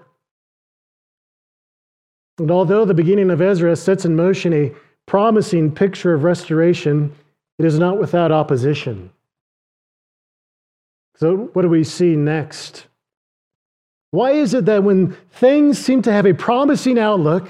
And although the beginning of Ezra sets in motion a promising picture of restoration, it is not without opposition. So what do we see next? Why is it that when things seem to have a promising outlook,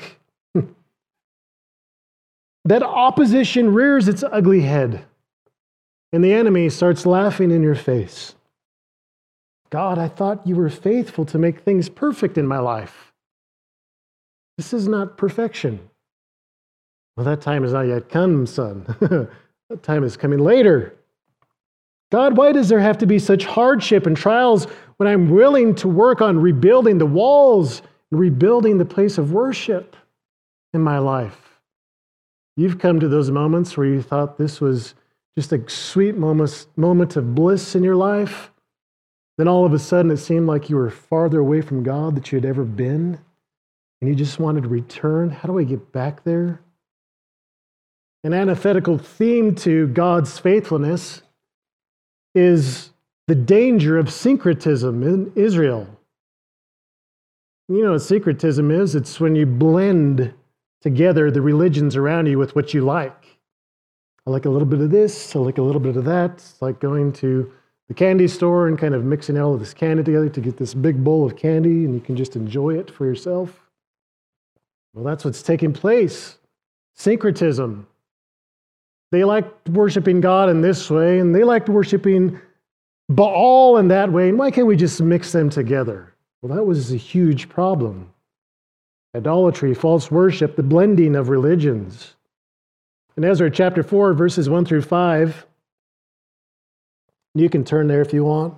that opposition rears its ugly head and the enemy starts laughing in your face? God, I thought you were faithful to make things perfect in my life. This is not perfection. Well, that time has not yet come, son. That time is coming later. God, why does there have to be such hardship and trials when I'm willing to work on rebuilding the walls and rebuilding the place of worship in my life? You've come to those moments where you thought this was just a sweet moment of bliss in your life. Then all of a sudden it seemed like you were farther away from God than you had ever been. And you just wanted to return. How do I get back there? An antithetical theme to God's faithfulness is the danger of syncretism in Israel. You know what syncretism is? It's when you blend together the religions around you with what you like. I like a little bit of this, I like a little bit of that. It's like going to the candy store and kind of mixing all of this candy together to get this big bowl of candy, and you can just enjoy it for yourself. Well, that's what's taking place. Syncretism. They liked worshiping God in this way, and they liked worshiping Baal in that way. And why can't we just mix them together? Well, that was a huge problem. Idolatry, false worship, the blending of religions. In Ezra chapter 4, verses 1 through 5, you can turn there if you want.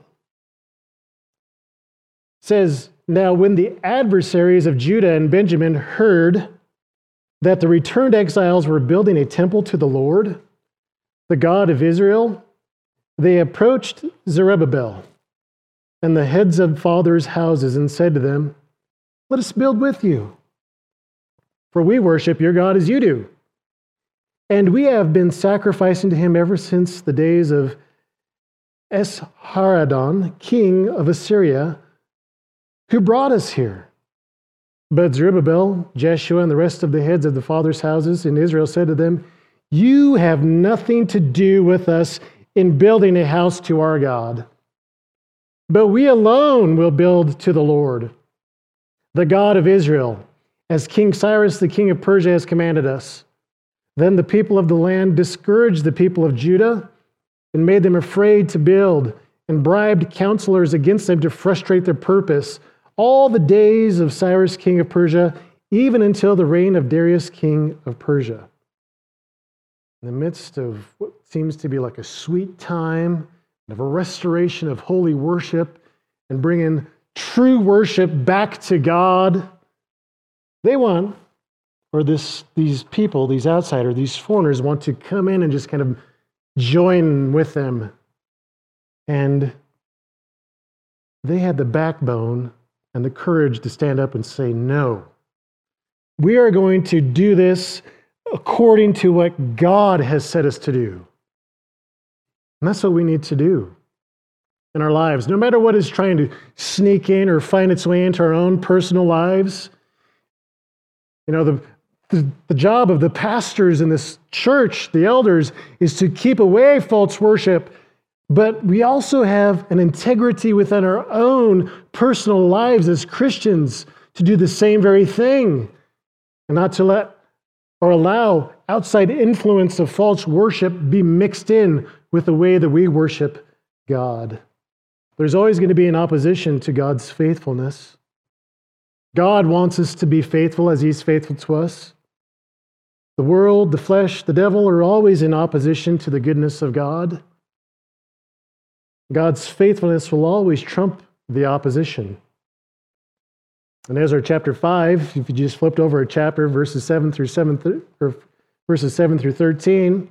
It says, "Now when the adversaries of Judah and Benjamin heard that the returned exiles were building a temple to the Lord, the God of Israel, they approached Zerubbabel and the heads of fathers' houses and said to them, 'Let us build with you, for we worship your God as you do. And we have been sacrificing to him ever since the days of Esarhaddon, king of Assyria, who brought us here.' But Zerubbabel, Jeshua, and the rest of the heads of the fathers' houses in Israel said to them, 'You have nothing to do with us in building a house to our God, but we alone will build to the Lord. the God of Israel, as King Cyrus, the king of Persia, has commanded us." Then the people of the land discouraged the people of Judah and made them afraid to build, and bribed counselors against them to frustrate their purpose all the days of Cyrus, king of Persia, even until the reign of Darius, king of Persia. In the midst of what seems to be like a sweet time of a restoration of holy worship and bringing true worship back to God, they want, or these people, these outsiders, these foreigners want to come in and just kind of join with them. And they had the backbone and the courage to stand up and say, "No, we are going to do this according to what God has set us to do." And that's what we need to do in our lives. No matter what is trying to sneak in or find its way into our own personal lives. You know, the job of the pastors in this church, the elders, is to keep away false worship. But we also have an integrity within our own personal lives as Christians to do the same very thing and not to let or allow outside influence of false worship be mixed in with the way that we worship God. There's always going to be an opposition to God's faithfulness. God wants us to be faithful as He's faithful to us. The world, the flesh, the devil are always in opposition to the goodness of God. God's faithfulness will always trump the opposition. In Ezra chapter 5, if you just flipped over a chapter, verses 7 through 13,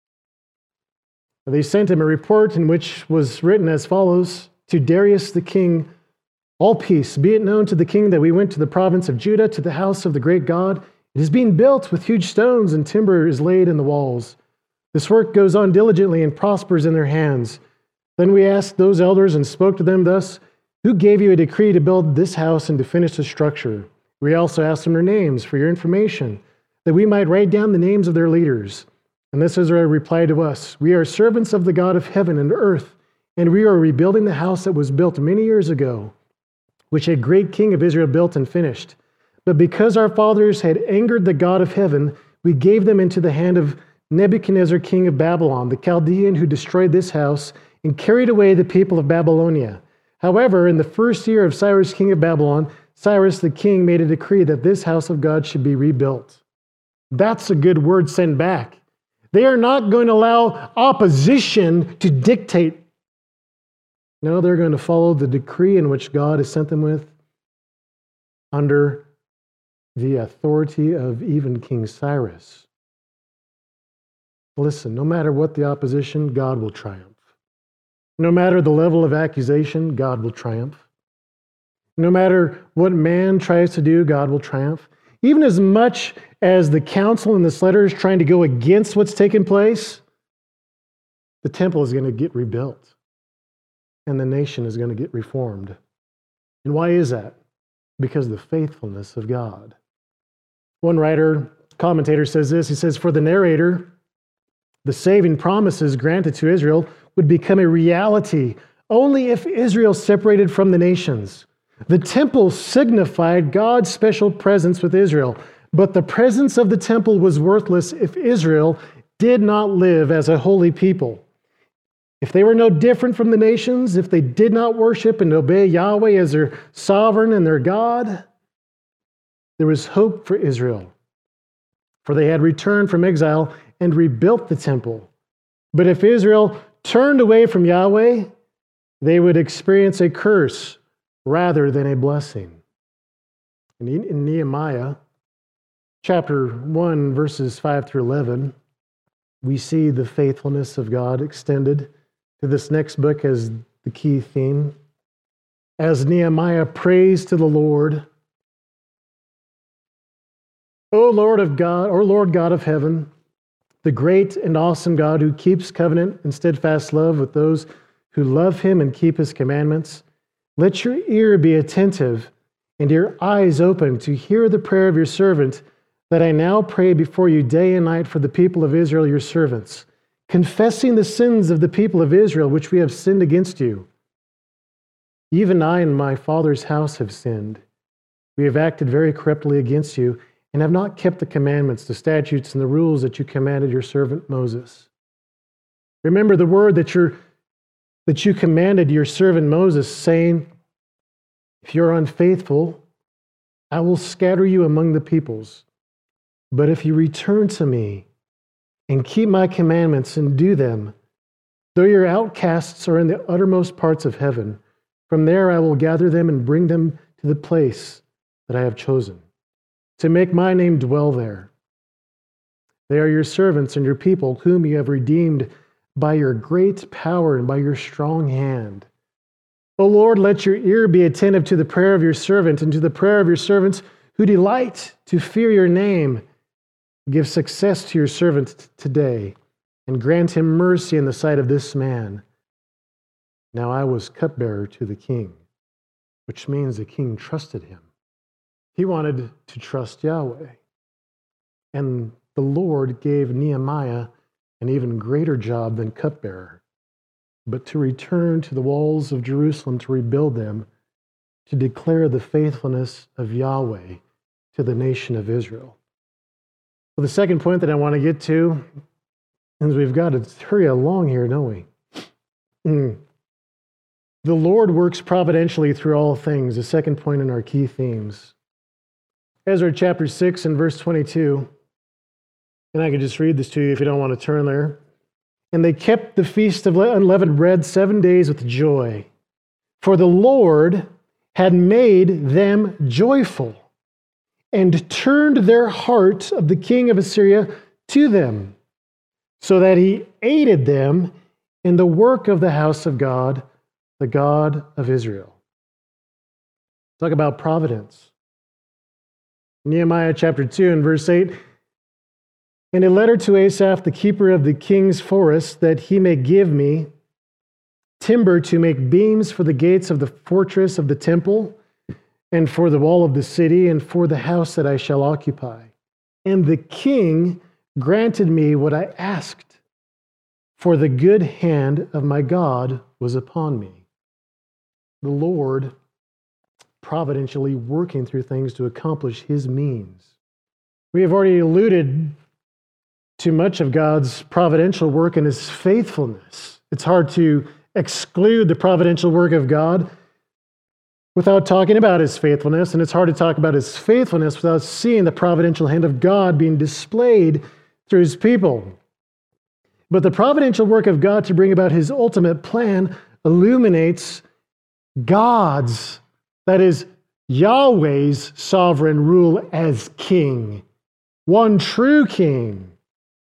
they sent him a report in which was written as follows: "To Darius the king, all peace, be it known to the king that we went to the province of Judah, to the house of the great God. It is being built with huge stones, and timber is laid in the walls. This work goes on diligently and prospers in their hands. Then we asked those elders and spoke to them thus: Who gave you a decree to build this house and to finish the structure? We also asked them their names for your information, that we might write down the names of their leaders. And this is their reply to us: We are servants of the God of heaven and earth, and we are rebuilding the house that was built many years ago, which a great king of Israel built and finished. But because our fathers had angered the God of heaven, we gave them into the hand of Nebuchadnezzar, king of Babylon, the Chaldean, who destroyed this house and carried away the people of Babylonia. However, in the first year of Cyrus, king of Babylon, Cyrus the king made a decree that this house of God should be rebuilt." That's a good word sent back. They are not going to allow opposition to dictate. No, they're going to follow the decree in which God has sent them with, under the authority of even King Cyrus. Listen, no matter what the opposition, God will triumph. No matter the level of accusation, God will triumph. No matter what man tries to do, God will triumph. Even as much as the council in this letter is trying to go against what's taken place, the temple is going to get rebuilt and the nation is going to get reformed. And why is that? Because of the faithfulness of God. One commentator says this. He says, "For the narrator, the saving promises granted to Israel would become a reality only if Israel separated from the nations. The temple signified God's special presence with Israel, but the presence of the temple was worthless if Israel did not live as a holy people. If they were no different from the nations, if they did not worship and obey Yahweh as their sovereign and their God, there was hope for Israel, for they had returned from exile and rebuilt the temple. But if Israel turned away from Yahweh, they would experience a curse rather than a blessing." In Nehemiah chapter 1, verses 5 through 11, we see the faithfulness of God extended to this next book as the key theme. As Nehemiah prays to the Lord, "O Lord God of heaven, the great and awesome God who keeps covenant and steadfast love with those who love Him and keep His commandments, let your ear be attentive and your eyes open to hear the prayer of your servant, that I now pray before you day and night for the people of Israel, your servants, confessing the sins of the people of Israel which we have sinned against you. Even I and my father's house have sinned. We have acted very corruptly against you and have not kept the commandments, the statutes, and the rules that you commanded your servant Moses. Remember the word that you commanded your servant Moses, saying, if you're unfaithful, I will scatter you among the peoples. But if you return to me and keep my commandments and do them, though your outcasts are in the uttermost parts of heaven, from there I will gather them and bring them to the place that I have chosen, to make my name dwell there. They are your servants and your people, whom you have redeemed by your great power and by your strong hand. O Lord, let your ear be attentive to the prayer of your servant and to the prayer of your servants who delight to fear your name. Give success to your servant today and grant him mercy in the sight of this man. Now I was cupbearer to the king, which means the king trusted him. He wanted to trust Yahweh. And the Lord gave Nehemiah an even greater job than cupbearer, but to return to the walls of Jerusalem to rebuild them, to declare the faithfulness of Yahweh to the nation of Israel. Well, the second point that I want to get to is we've got to hurry along here, don't we? The Lord works providentially through all things, the second point in our key themes. Ezra chapter 6 and verse 22, and I can just read this to you if you don't want to turn there. And they kept the feast of unleavened bread 7 days with joy, for the Lord had made them joyful and turned their heart of the king of Assyria to them, so that he aided them in the work of the house of God, the God of Israel. Talk about providence. Nehemiah chapter 2 and verse 8, and a letter to Asaph, the keeper of the king's forest, that he may give me timber to make beams for the gates of the fortress of the temple, and for the wall of the city, and for the house that I shall occupy. And the king granted me what I asked, for the good hand of my God was upon me. The Lord providentially working through things to accomplish his means. We have already alluded to much of God's providential work and his faithfulness. It's hard to exclude the providential work of God without talking about his faithfulness, and it's hard to talk about his faithfulness without seeing the providential hand of God being displayed through his people. But the providential work of God to bring about his ultimate plan illuminates God's, that is, Yahweh's sovereign rule as king, one true king.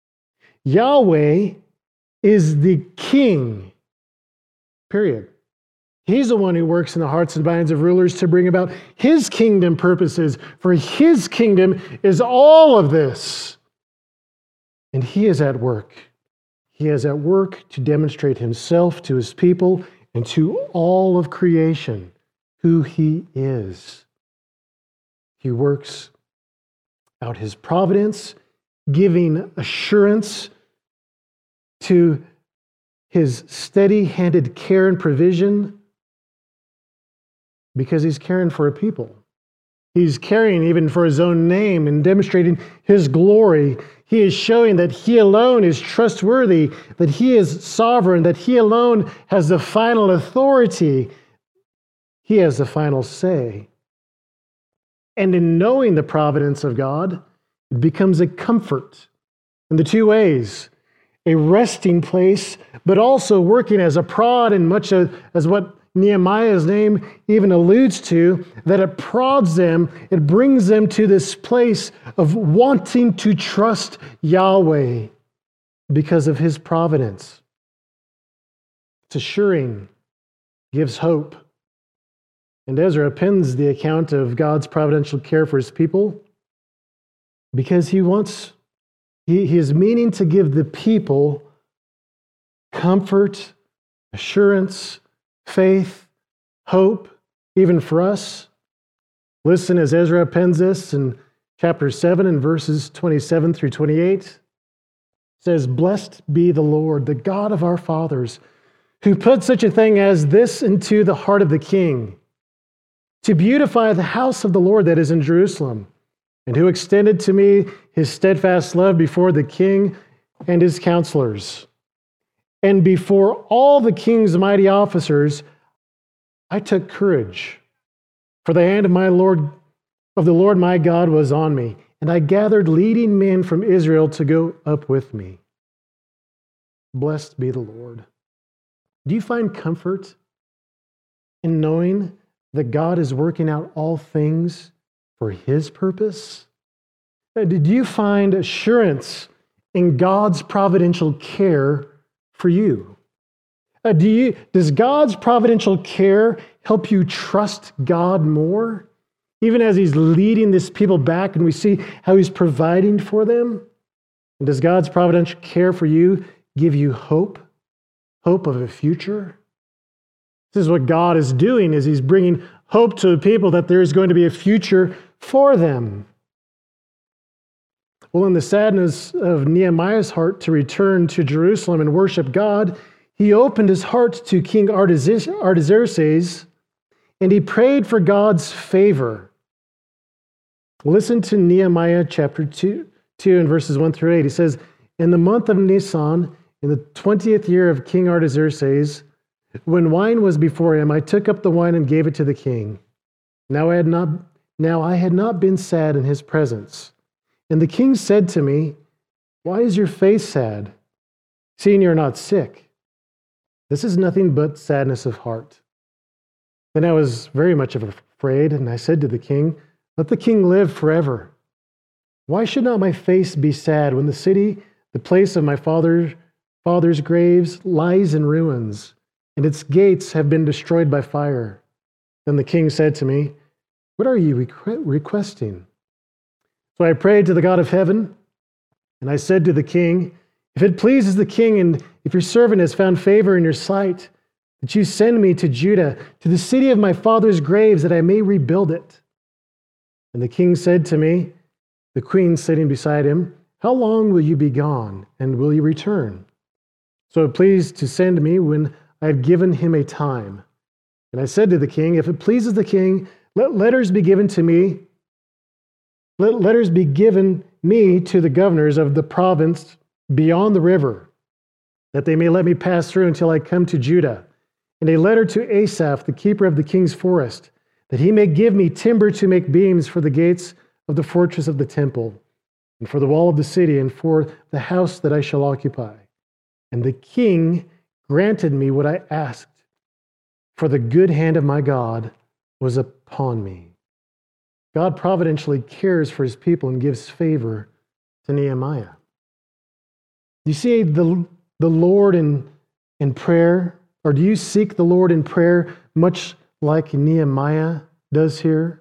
Yahweh is the king, period. He's the one who works in the hearts and minds of rulers to bring about his kingdom purposes, for his kingdom is all of this. And he is at work. He is at work to demonstrate himself to his people and to all of creation who he is. He works out his providence, giving assurance to his steady-handed care and provision, because he's caring for a people. He's caring even for his own name and demonstrating his glory. He is showing that he alone is trustworthy, that he is sovereign, that he alone has the final authority. He has the final say. And in knowing the providence of God, it becomes a comfort in the two ways. A resting place, but also working as a prod, and much as what Nehemiah's name even alludes to, that it prods them, it brings them to this place of wanting to trust Yahweh because of his providence. It's assuring, gives hope. And Ezra pens the account of God's providential care for his people because he is meaning to give the people comfort, assurance, faith, hope, even for us. Listen as Ezra pens this in chapter 7 and verses 27 through 28. It says, "Blessed be the Lord, the God of our fathers, who put such a thing as this into the heart of the king, to beautify the house of the Lord that is in Jerusalem, and who extended to me his steadfast love before the king and his counselors. And before all the king's mighty officers, I took courage, for the hand of the Lord my God was on me, and I gathered leading men from Israel to go up with me. Blessed be the Lord. Do you find comfort in knowing that God is working out all things for his purpose? Did you find assurance in God's providential care for you? Does God's providential care help you trust God more? Even as he's leading this people back and we see how he's providing for them? And does God's providential care for you give you hope? Hope of a future? This is what God is doing, is he's bringing hope to the people that there is going to be a future for them. Well, in the sadness of Nehemiah's heart to return to Jerusalem and worship God, he opened his heart to King Artaxerxes, and he prayed for God's favor. Listen to Nehemiah chapter 2 and verses 1 through 8. He says, in the month of Nisan, in the 20th year of King Artaxerxes, when wine was before him, I took up the wine and gave it to the king. Now I had not been sad in his presence. And the king said to me, why is your face sad, seeing you're not sick? This is nothing but sadness of heart. Then I was very much afraid, and I said to the king, let the king live forever. Why should not my face be sad when the city, the place of my father's graves, lies in ruins, and its gates have been destroyed by fire? Then the king said to me, what are you requesting? So I prayed to the God of heaven, and I said to the king, if it pleases the king, and if your servant has found favor in your sight, that you send me to Judah, to the city of my father's graves, that I may rebuild it. And the king said to me, the queen sitting beside him, how long will you be gone, and will you return? So it pleased to send me when I had given him a time. And I said to the king, if it pleases the king, let letters be given to me. Let letters be given me to the governors of the province beyond the river, that they may let me pass through until I come to Judah. And a letter to Asaph, the keeper of the king's forest, that he may give me timber to make beams for the gates of the fortress of the temple, and for the wall of the city, and for the house that I shall occupy. And the king granted me what I asked, for the good hand of my God was upon me. God providentially cares for his people and gives favor to Nehemiah. Do you see the Lord in prayer? Or do you seek the Lord in prayer much like Nehemiah does here?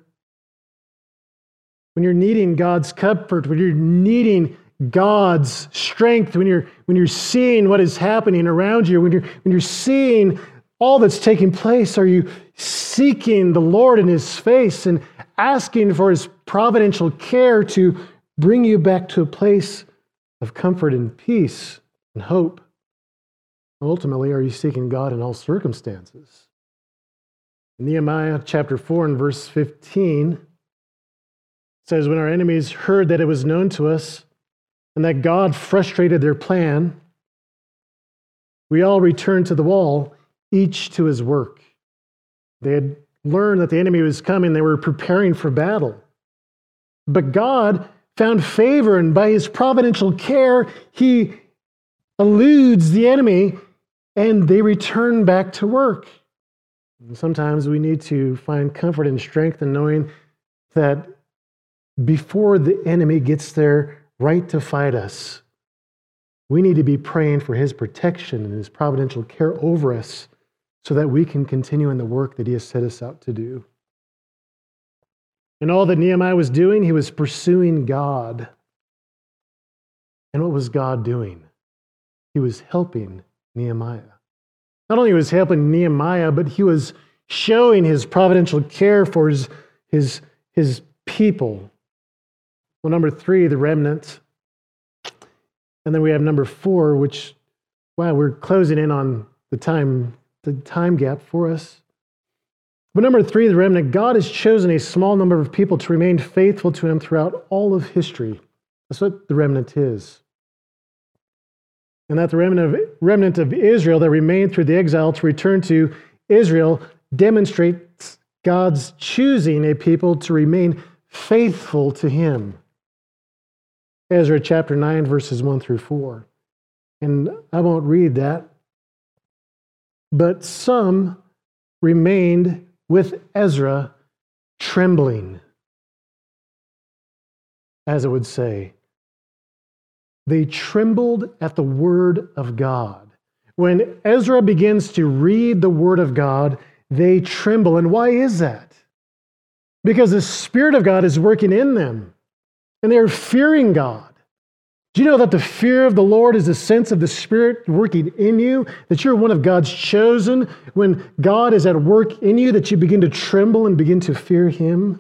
When you're needing God's comfort, when you're needing God's strength, when you're seeing what is happening around you, when you're seeing all that's taking place, are you seeking the Lord in his face and asking for his providential care to bring you back to a place of comfort and peace and hope? Ultimately, are you seeking God in all circumstances? Nehemiah chapter 4 and verse 15 says, when our enemies heard that it was known to us and that God frustrated their plan, we all returned to the wall, each to his work. They had learned that the enemy was coming. They were preparing for battle. But God found favor, and by his providential care, he eludes the enemy, and they return back to work. And sometimes we need to find comfort and strength in knowing that before the enemy gets there right to fight us, we need to be praying for his protection and his providential care over us so that we can continue in the work that he has set us out to do. And all that Nehemiah was doing, he was pursuing God. And what was God doing? He was helping Nehemiah. Not only was he helping Nehemiah, but he was showing his providential care for his people. Well, number 3, the remnant. And then we have number 4, which, wow, we're closing in on the time gap for us. But number 3, the remnant, God has chosen a small number of people to remain faithful to him throughout all of history. That's what the remnant is. And that the remnant of Israel that remained through the exile to return to Israel demonstrates God's choosing a people to remain faithful to him. Ezra chapter 9, verses 1 through 4. And I won't read that. But some remained with Ezra trembling, as it would say. They trembled at the word of God. When Ezra begins to read the word of God, they tremble. And why is that? Because the Spirit of God is working in them, and they're fearing God. Do you know that the fear of the Lord is a sense of the Spirit working in you, that you're one of God's chosen? When God is at work in you, that you begin to tremble and begin to fear him?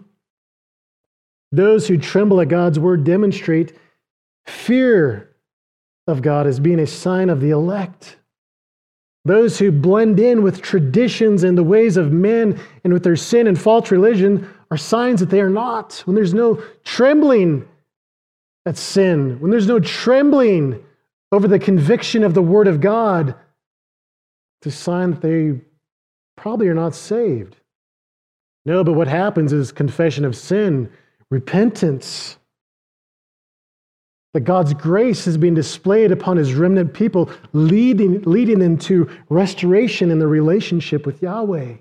Those who tremble at God's word demonstrate fear of God as being a sign of the elect. Those who blend in with traditions and the ways of men and with their sin and false religion are signs that they are not. When there's no trembling at sin, when there's no trembling over the conviction of the Word of God, it's a sign that they probably are not saved. No, but what happens is confession of sin, repentance, that God's grace is being displayed upon his remnant people, leading them to restoration in their relationship with Yahweh.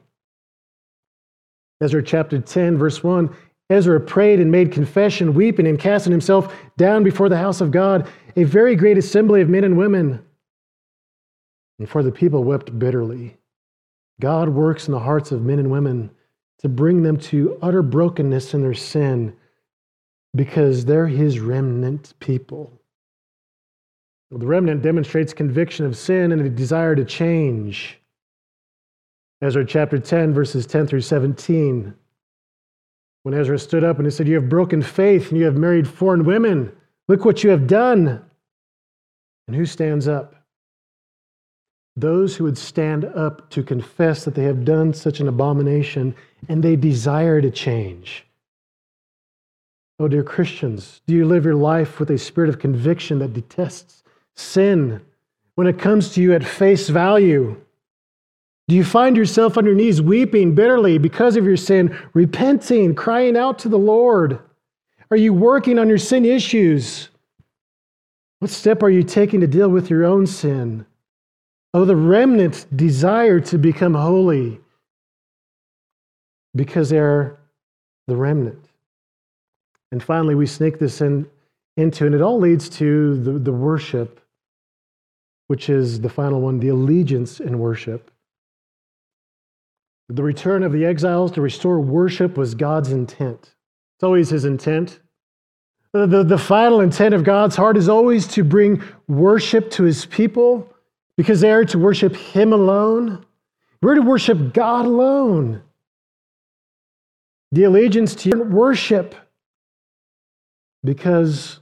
Ezra chapter 10, verse 1, Ezra prayed and made confession, weeping and casting himself down before the house of God, a very great assembly of men and women. And for the people wept bitterly. God works in the hearts of men and women to bring them to utter brokenness in their sin, because they're his remnant people. The remnant demonstrates conviction of sin and a desire to change. Ezra chapter 10, verses 10 through 17. When Ezra stood up and he said, "You have broken faith and you have married foreign women. Look what you have done." And who stands up? Those who would stand up to confess that they have done such an abomination and they desire to change. Oh, dear Christians, do you live your life with a spirit of conviction that detests sin when it comes to you at face value? Do you find yourself on your knees weeping bitterly because of your sin, repenting, crying out to the Lord? Are you working on your sin issues? What step are you taking to deal with your own sin? Oh, the remnant desire to become holy because they're the remnant. And finally, we sneak this into, and it all leads to the worship, which is the final one, the allegiance in worship. The return of the exiles to restore worship was God's intent. It's always his intent. The final intent of God's heart is always to bring worship to his people because they are to worship him alone. We're to worship God alone. The allegiance to worship, because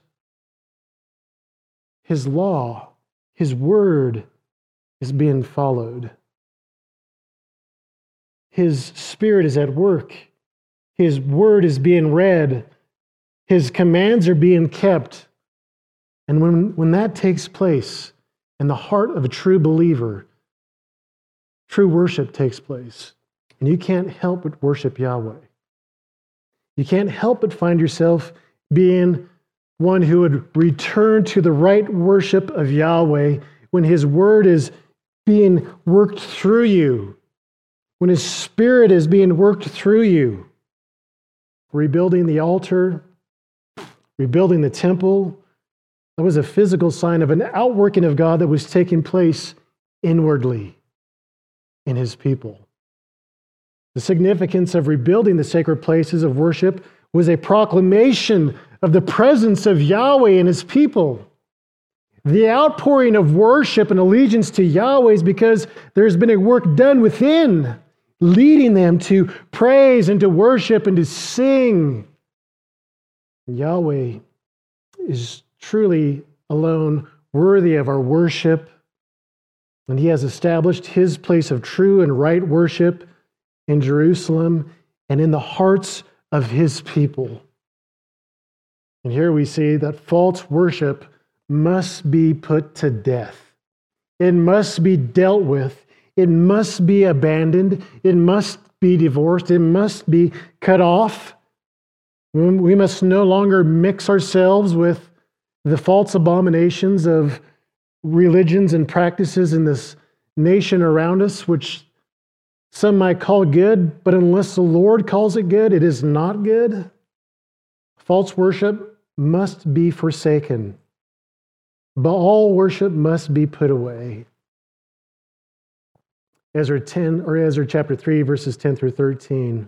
his law, his word is being followed. His Spirit is at work. His word is being read. His commands are being kept. And when that takes place in the heart of a true believer, true worship takes place. And you can't help but worship Yahweh. You can't help but find yourself being one who would return to the right worship of Yahweh when his word is being worked through you, when his Spirit is being worked through you. Rebuilding the altar, rebuilding the temple, that was a physical sign of an outworking of God that was taking place inwardly in his people. The significance of rebuilding the sacred places of worship was a proclamation of the presence of Yahweh in his people. The outpouring of worship and allegiance to Yahweh is because there's been a work done within, leading them to praise and to worship and to sing. Yahweh is truly alone worthy of our worship, and he has established his place of true and right worship in Jerusalem and in the hearts of his people. And here we see that false worship must be put to death. It must be dealt with. It must be abandoned. It must be divorced. It must be cut off. We must no longer mix ourselves with the false abominations of religions and practices in this nation around us, which some might call good, but unless the Lord calls it good, it is not good. False worship must be forsaken. Baal worship must be put away. Ezra chapter 3, verses 10 through 13.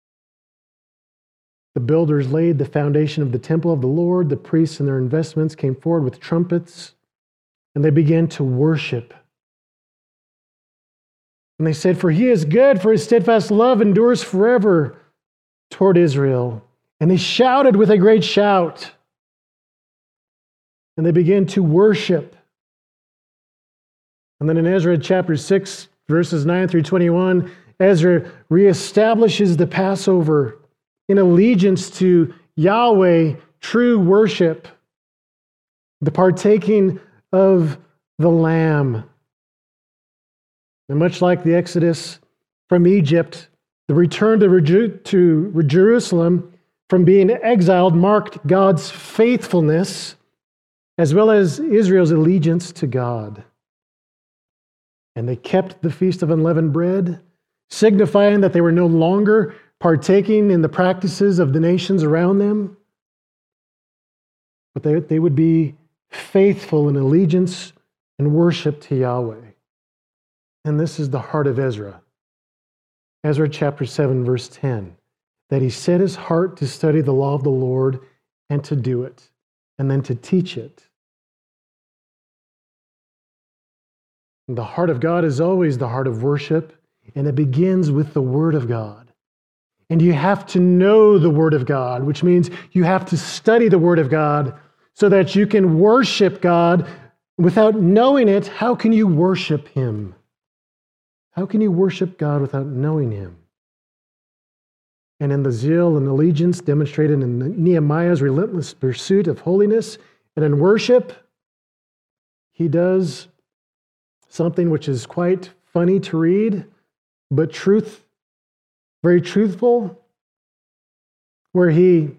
The builders laid the foundation of the temple of the Lord. The priests and their investments came forward with trumpets, and they began to worship. And they said, "For he is good, for his steadfast love endures forever toward Israel." And they shouted with a great shout. And they began to worship. And then in Ezra chapter 6, verses 9 through 21, Ezra reestablishes the Passover in allegiance to Yahweh, true worship, the partaking of the Lamb. And much like the Exodus from Egypt, the return to Jerusalem from being exiled marked God's faithfulness as well as Israel's allegiance to God. And they kept the Feast of Unleavened Bread, signifying that they were no longer partaking in the practices of the nations around them, but they would be faithful in allegiance and worship to Yahweh. And this is the heart of Ezra. Ezra chapter 7, verse 10, that he set his heart to study the law of the Lord and to do it, and then to teach it. The heart of God is always the heart of worship, and it begins with the Word of God. And you have to know the Word of God, which means you have to study the Word of God so that you can worship God. Without knowing it, how can you worship Him? How can you worship God without knowing Him? And in the zeal and allegiance demonstrated in Nehemiah's relentless pursuit of holiness and in worship, he does something which is quite funny to read, but very truthful, where it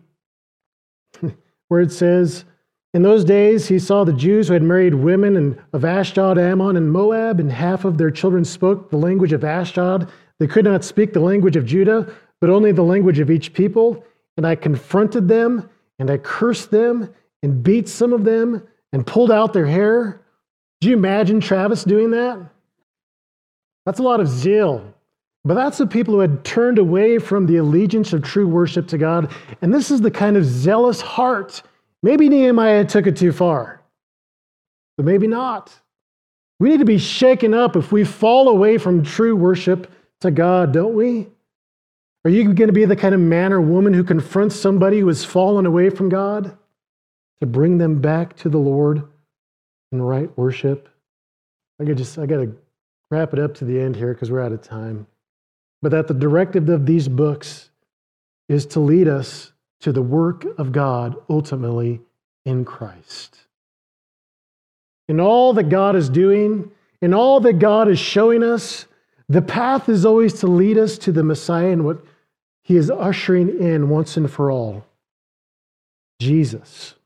says, "In those days he saw the Jews who had married women of Ashdod, Ammon, and Moab, and half of their children spoke the language of Ashdod. They could not speak the language of Judah, but only the language of each people. And I confronted them, and I cursed them, and beat some of them, and pulled out their hair." Do you imagine Travis doing that? That's a lot of zeal. But that's the people who had turned away from the allegiance of true worship to God. And this is the kind of zealous heart. Maybe Nehemiah took it too far, but maybe not. We need to be shaken up if we fall away from true worship to God, don't we? Are you going to be the kind of man or woman who confronts somebody who has fallen away from God to bring them back to the Lord in right worship? I got to wrap it up to the end here because we're out of time. But that the directive of these books is to lead us to the work of God ultimately in Christ. In all that God is doing, in all that God is showing us, the path is always to lead us to the Messiah and what He is ushering in once and for all. Jesus.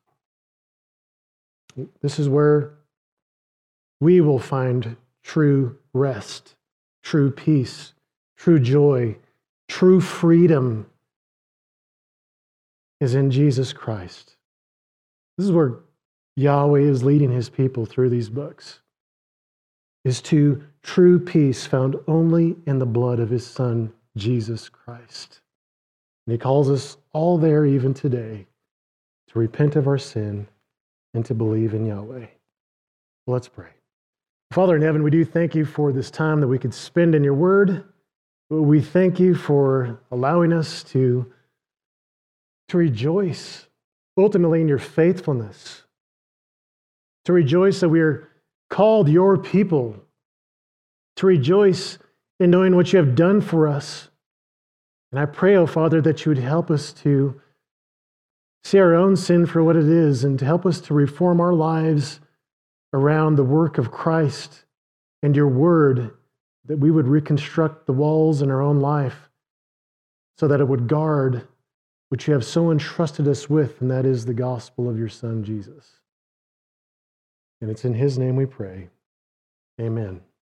This is where we will find true rest, true peace, true joy, true freedom is in Jesus Christ. This is where Yahweh is leading His people through these books, is to true peace found only in the blood of His Son, Jesus Christ. And He calls us all there even today to repent of our sin and to believe in Yahweh. Let's pray. Father in heaven, we do thank You for this time that we could spend in Your Word. We thank You for allowing us to rejoice ultimately in Your faithfulness, to rejoice that we are called Your people, to rejoice in knowing what You have done for us And I pray, oh Father, that you would help us to see our own sin for what it is and to help us to reform our lives around the work of Christ and your word, that we would reconstruct the walls in our own life so that it would guard what you have so entrusted us with, and that is the gospel of your Son, Jesus. And it's in his name we pray. Amen.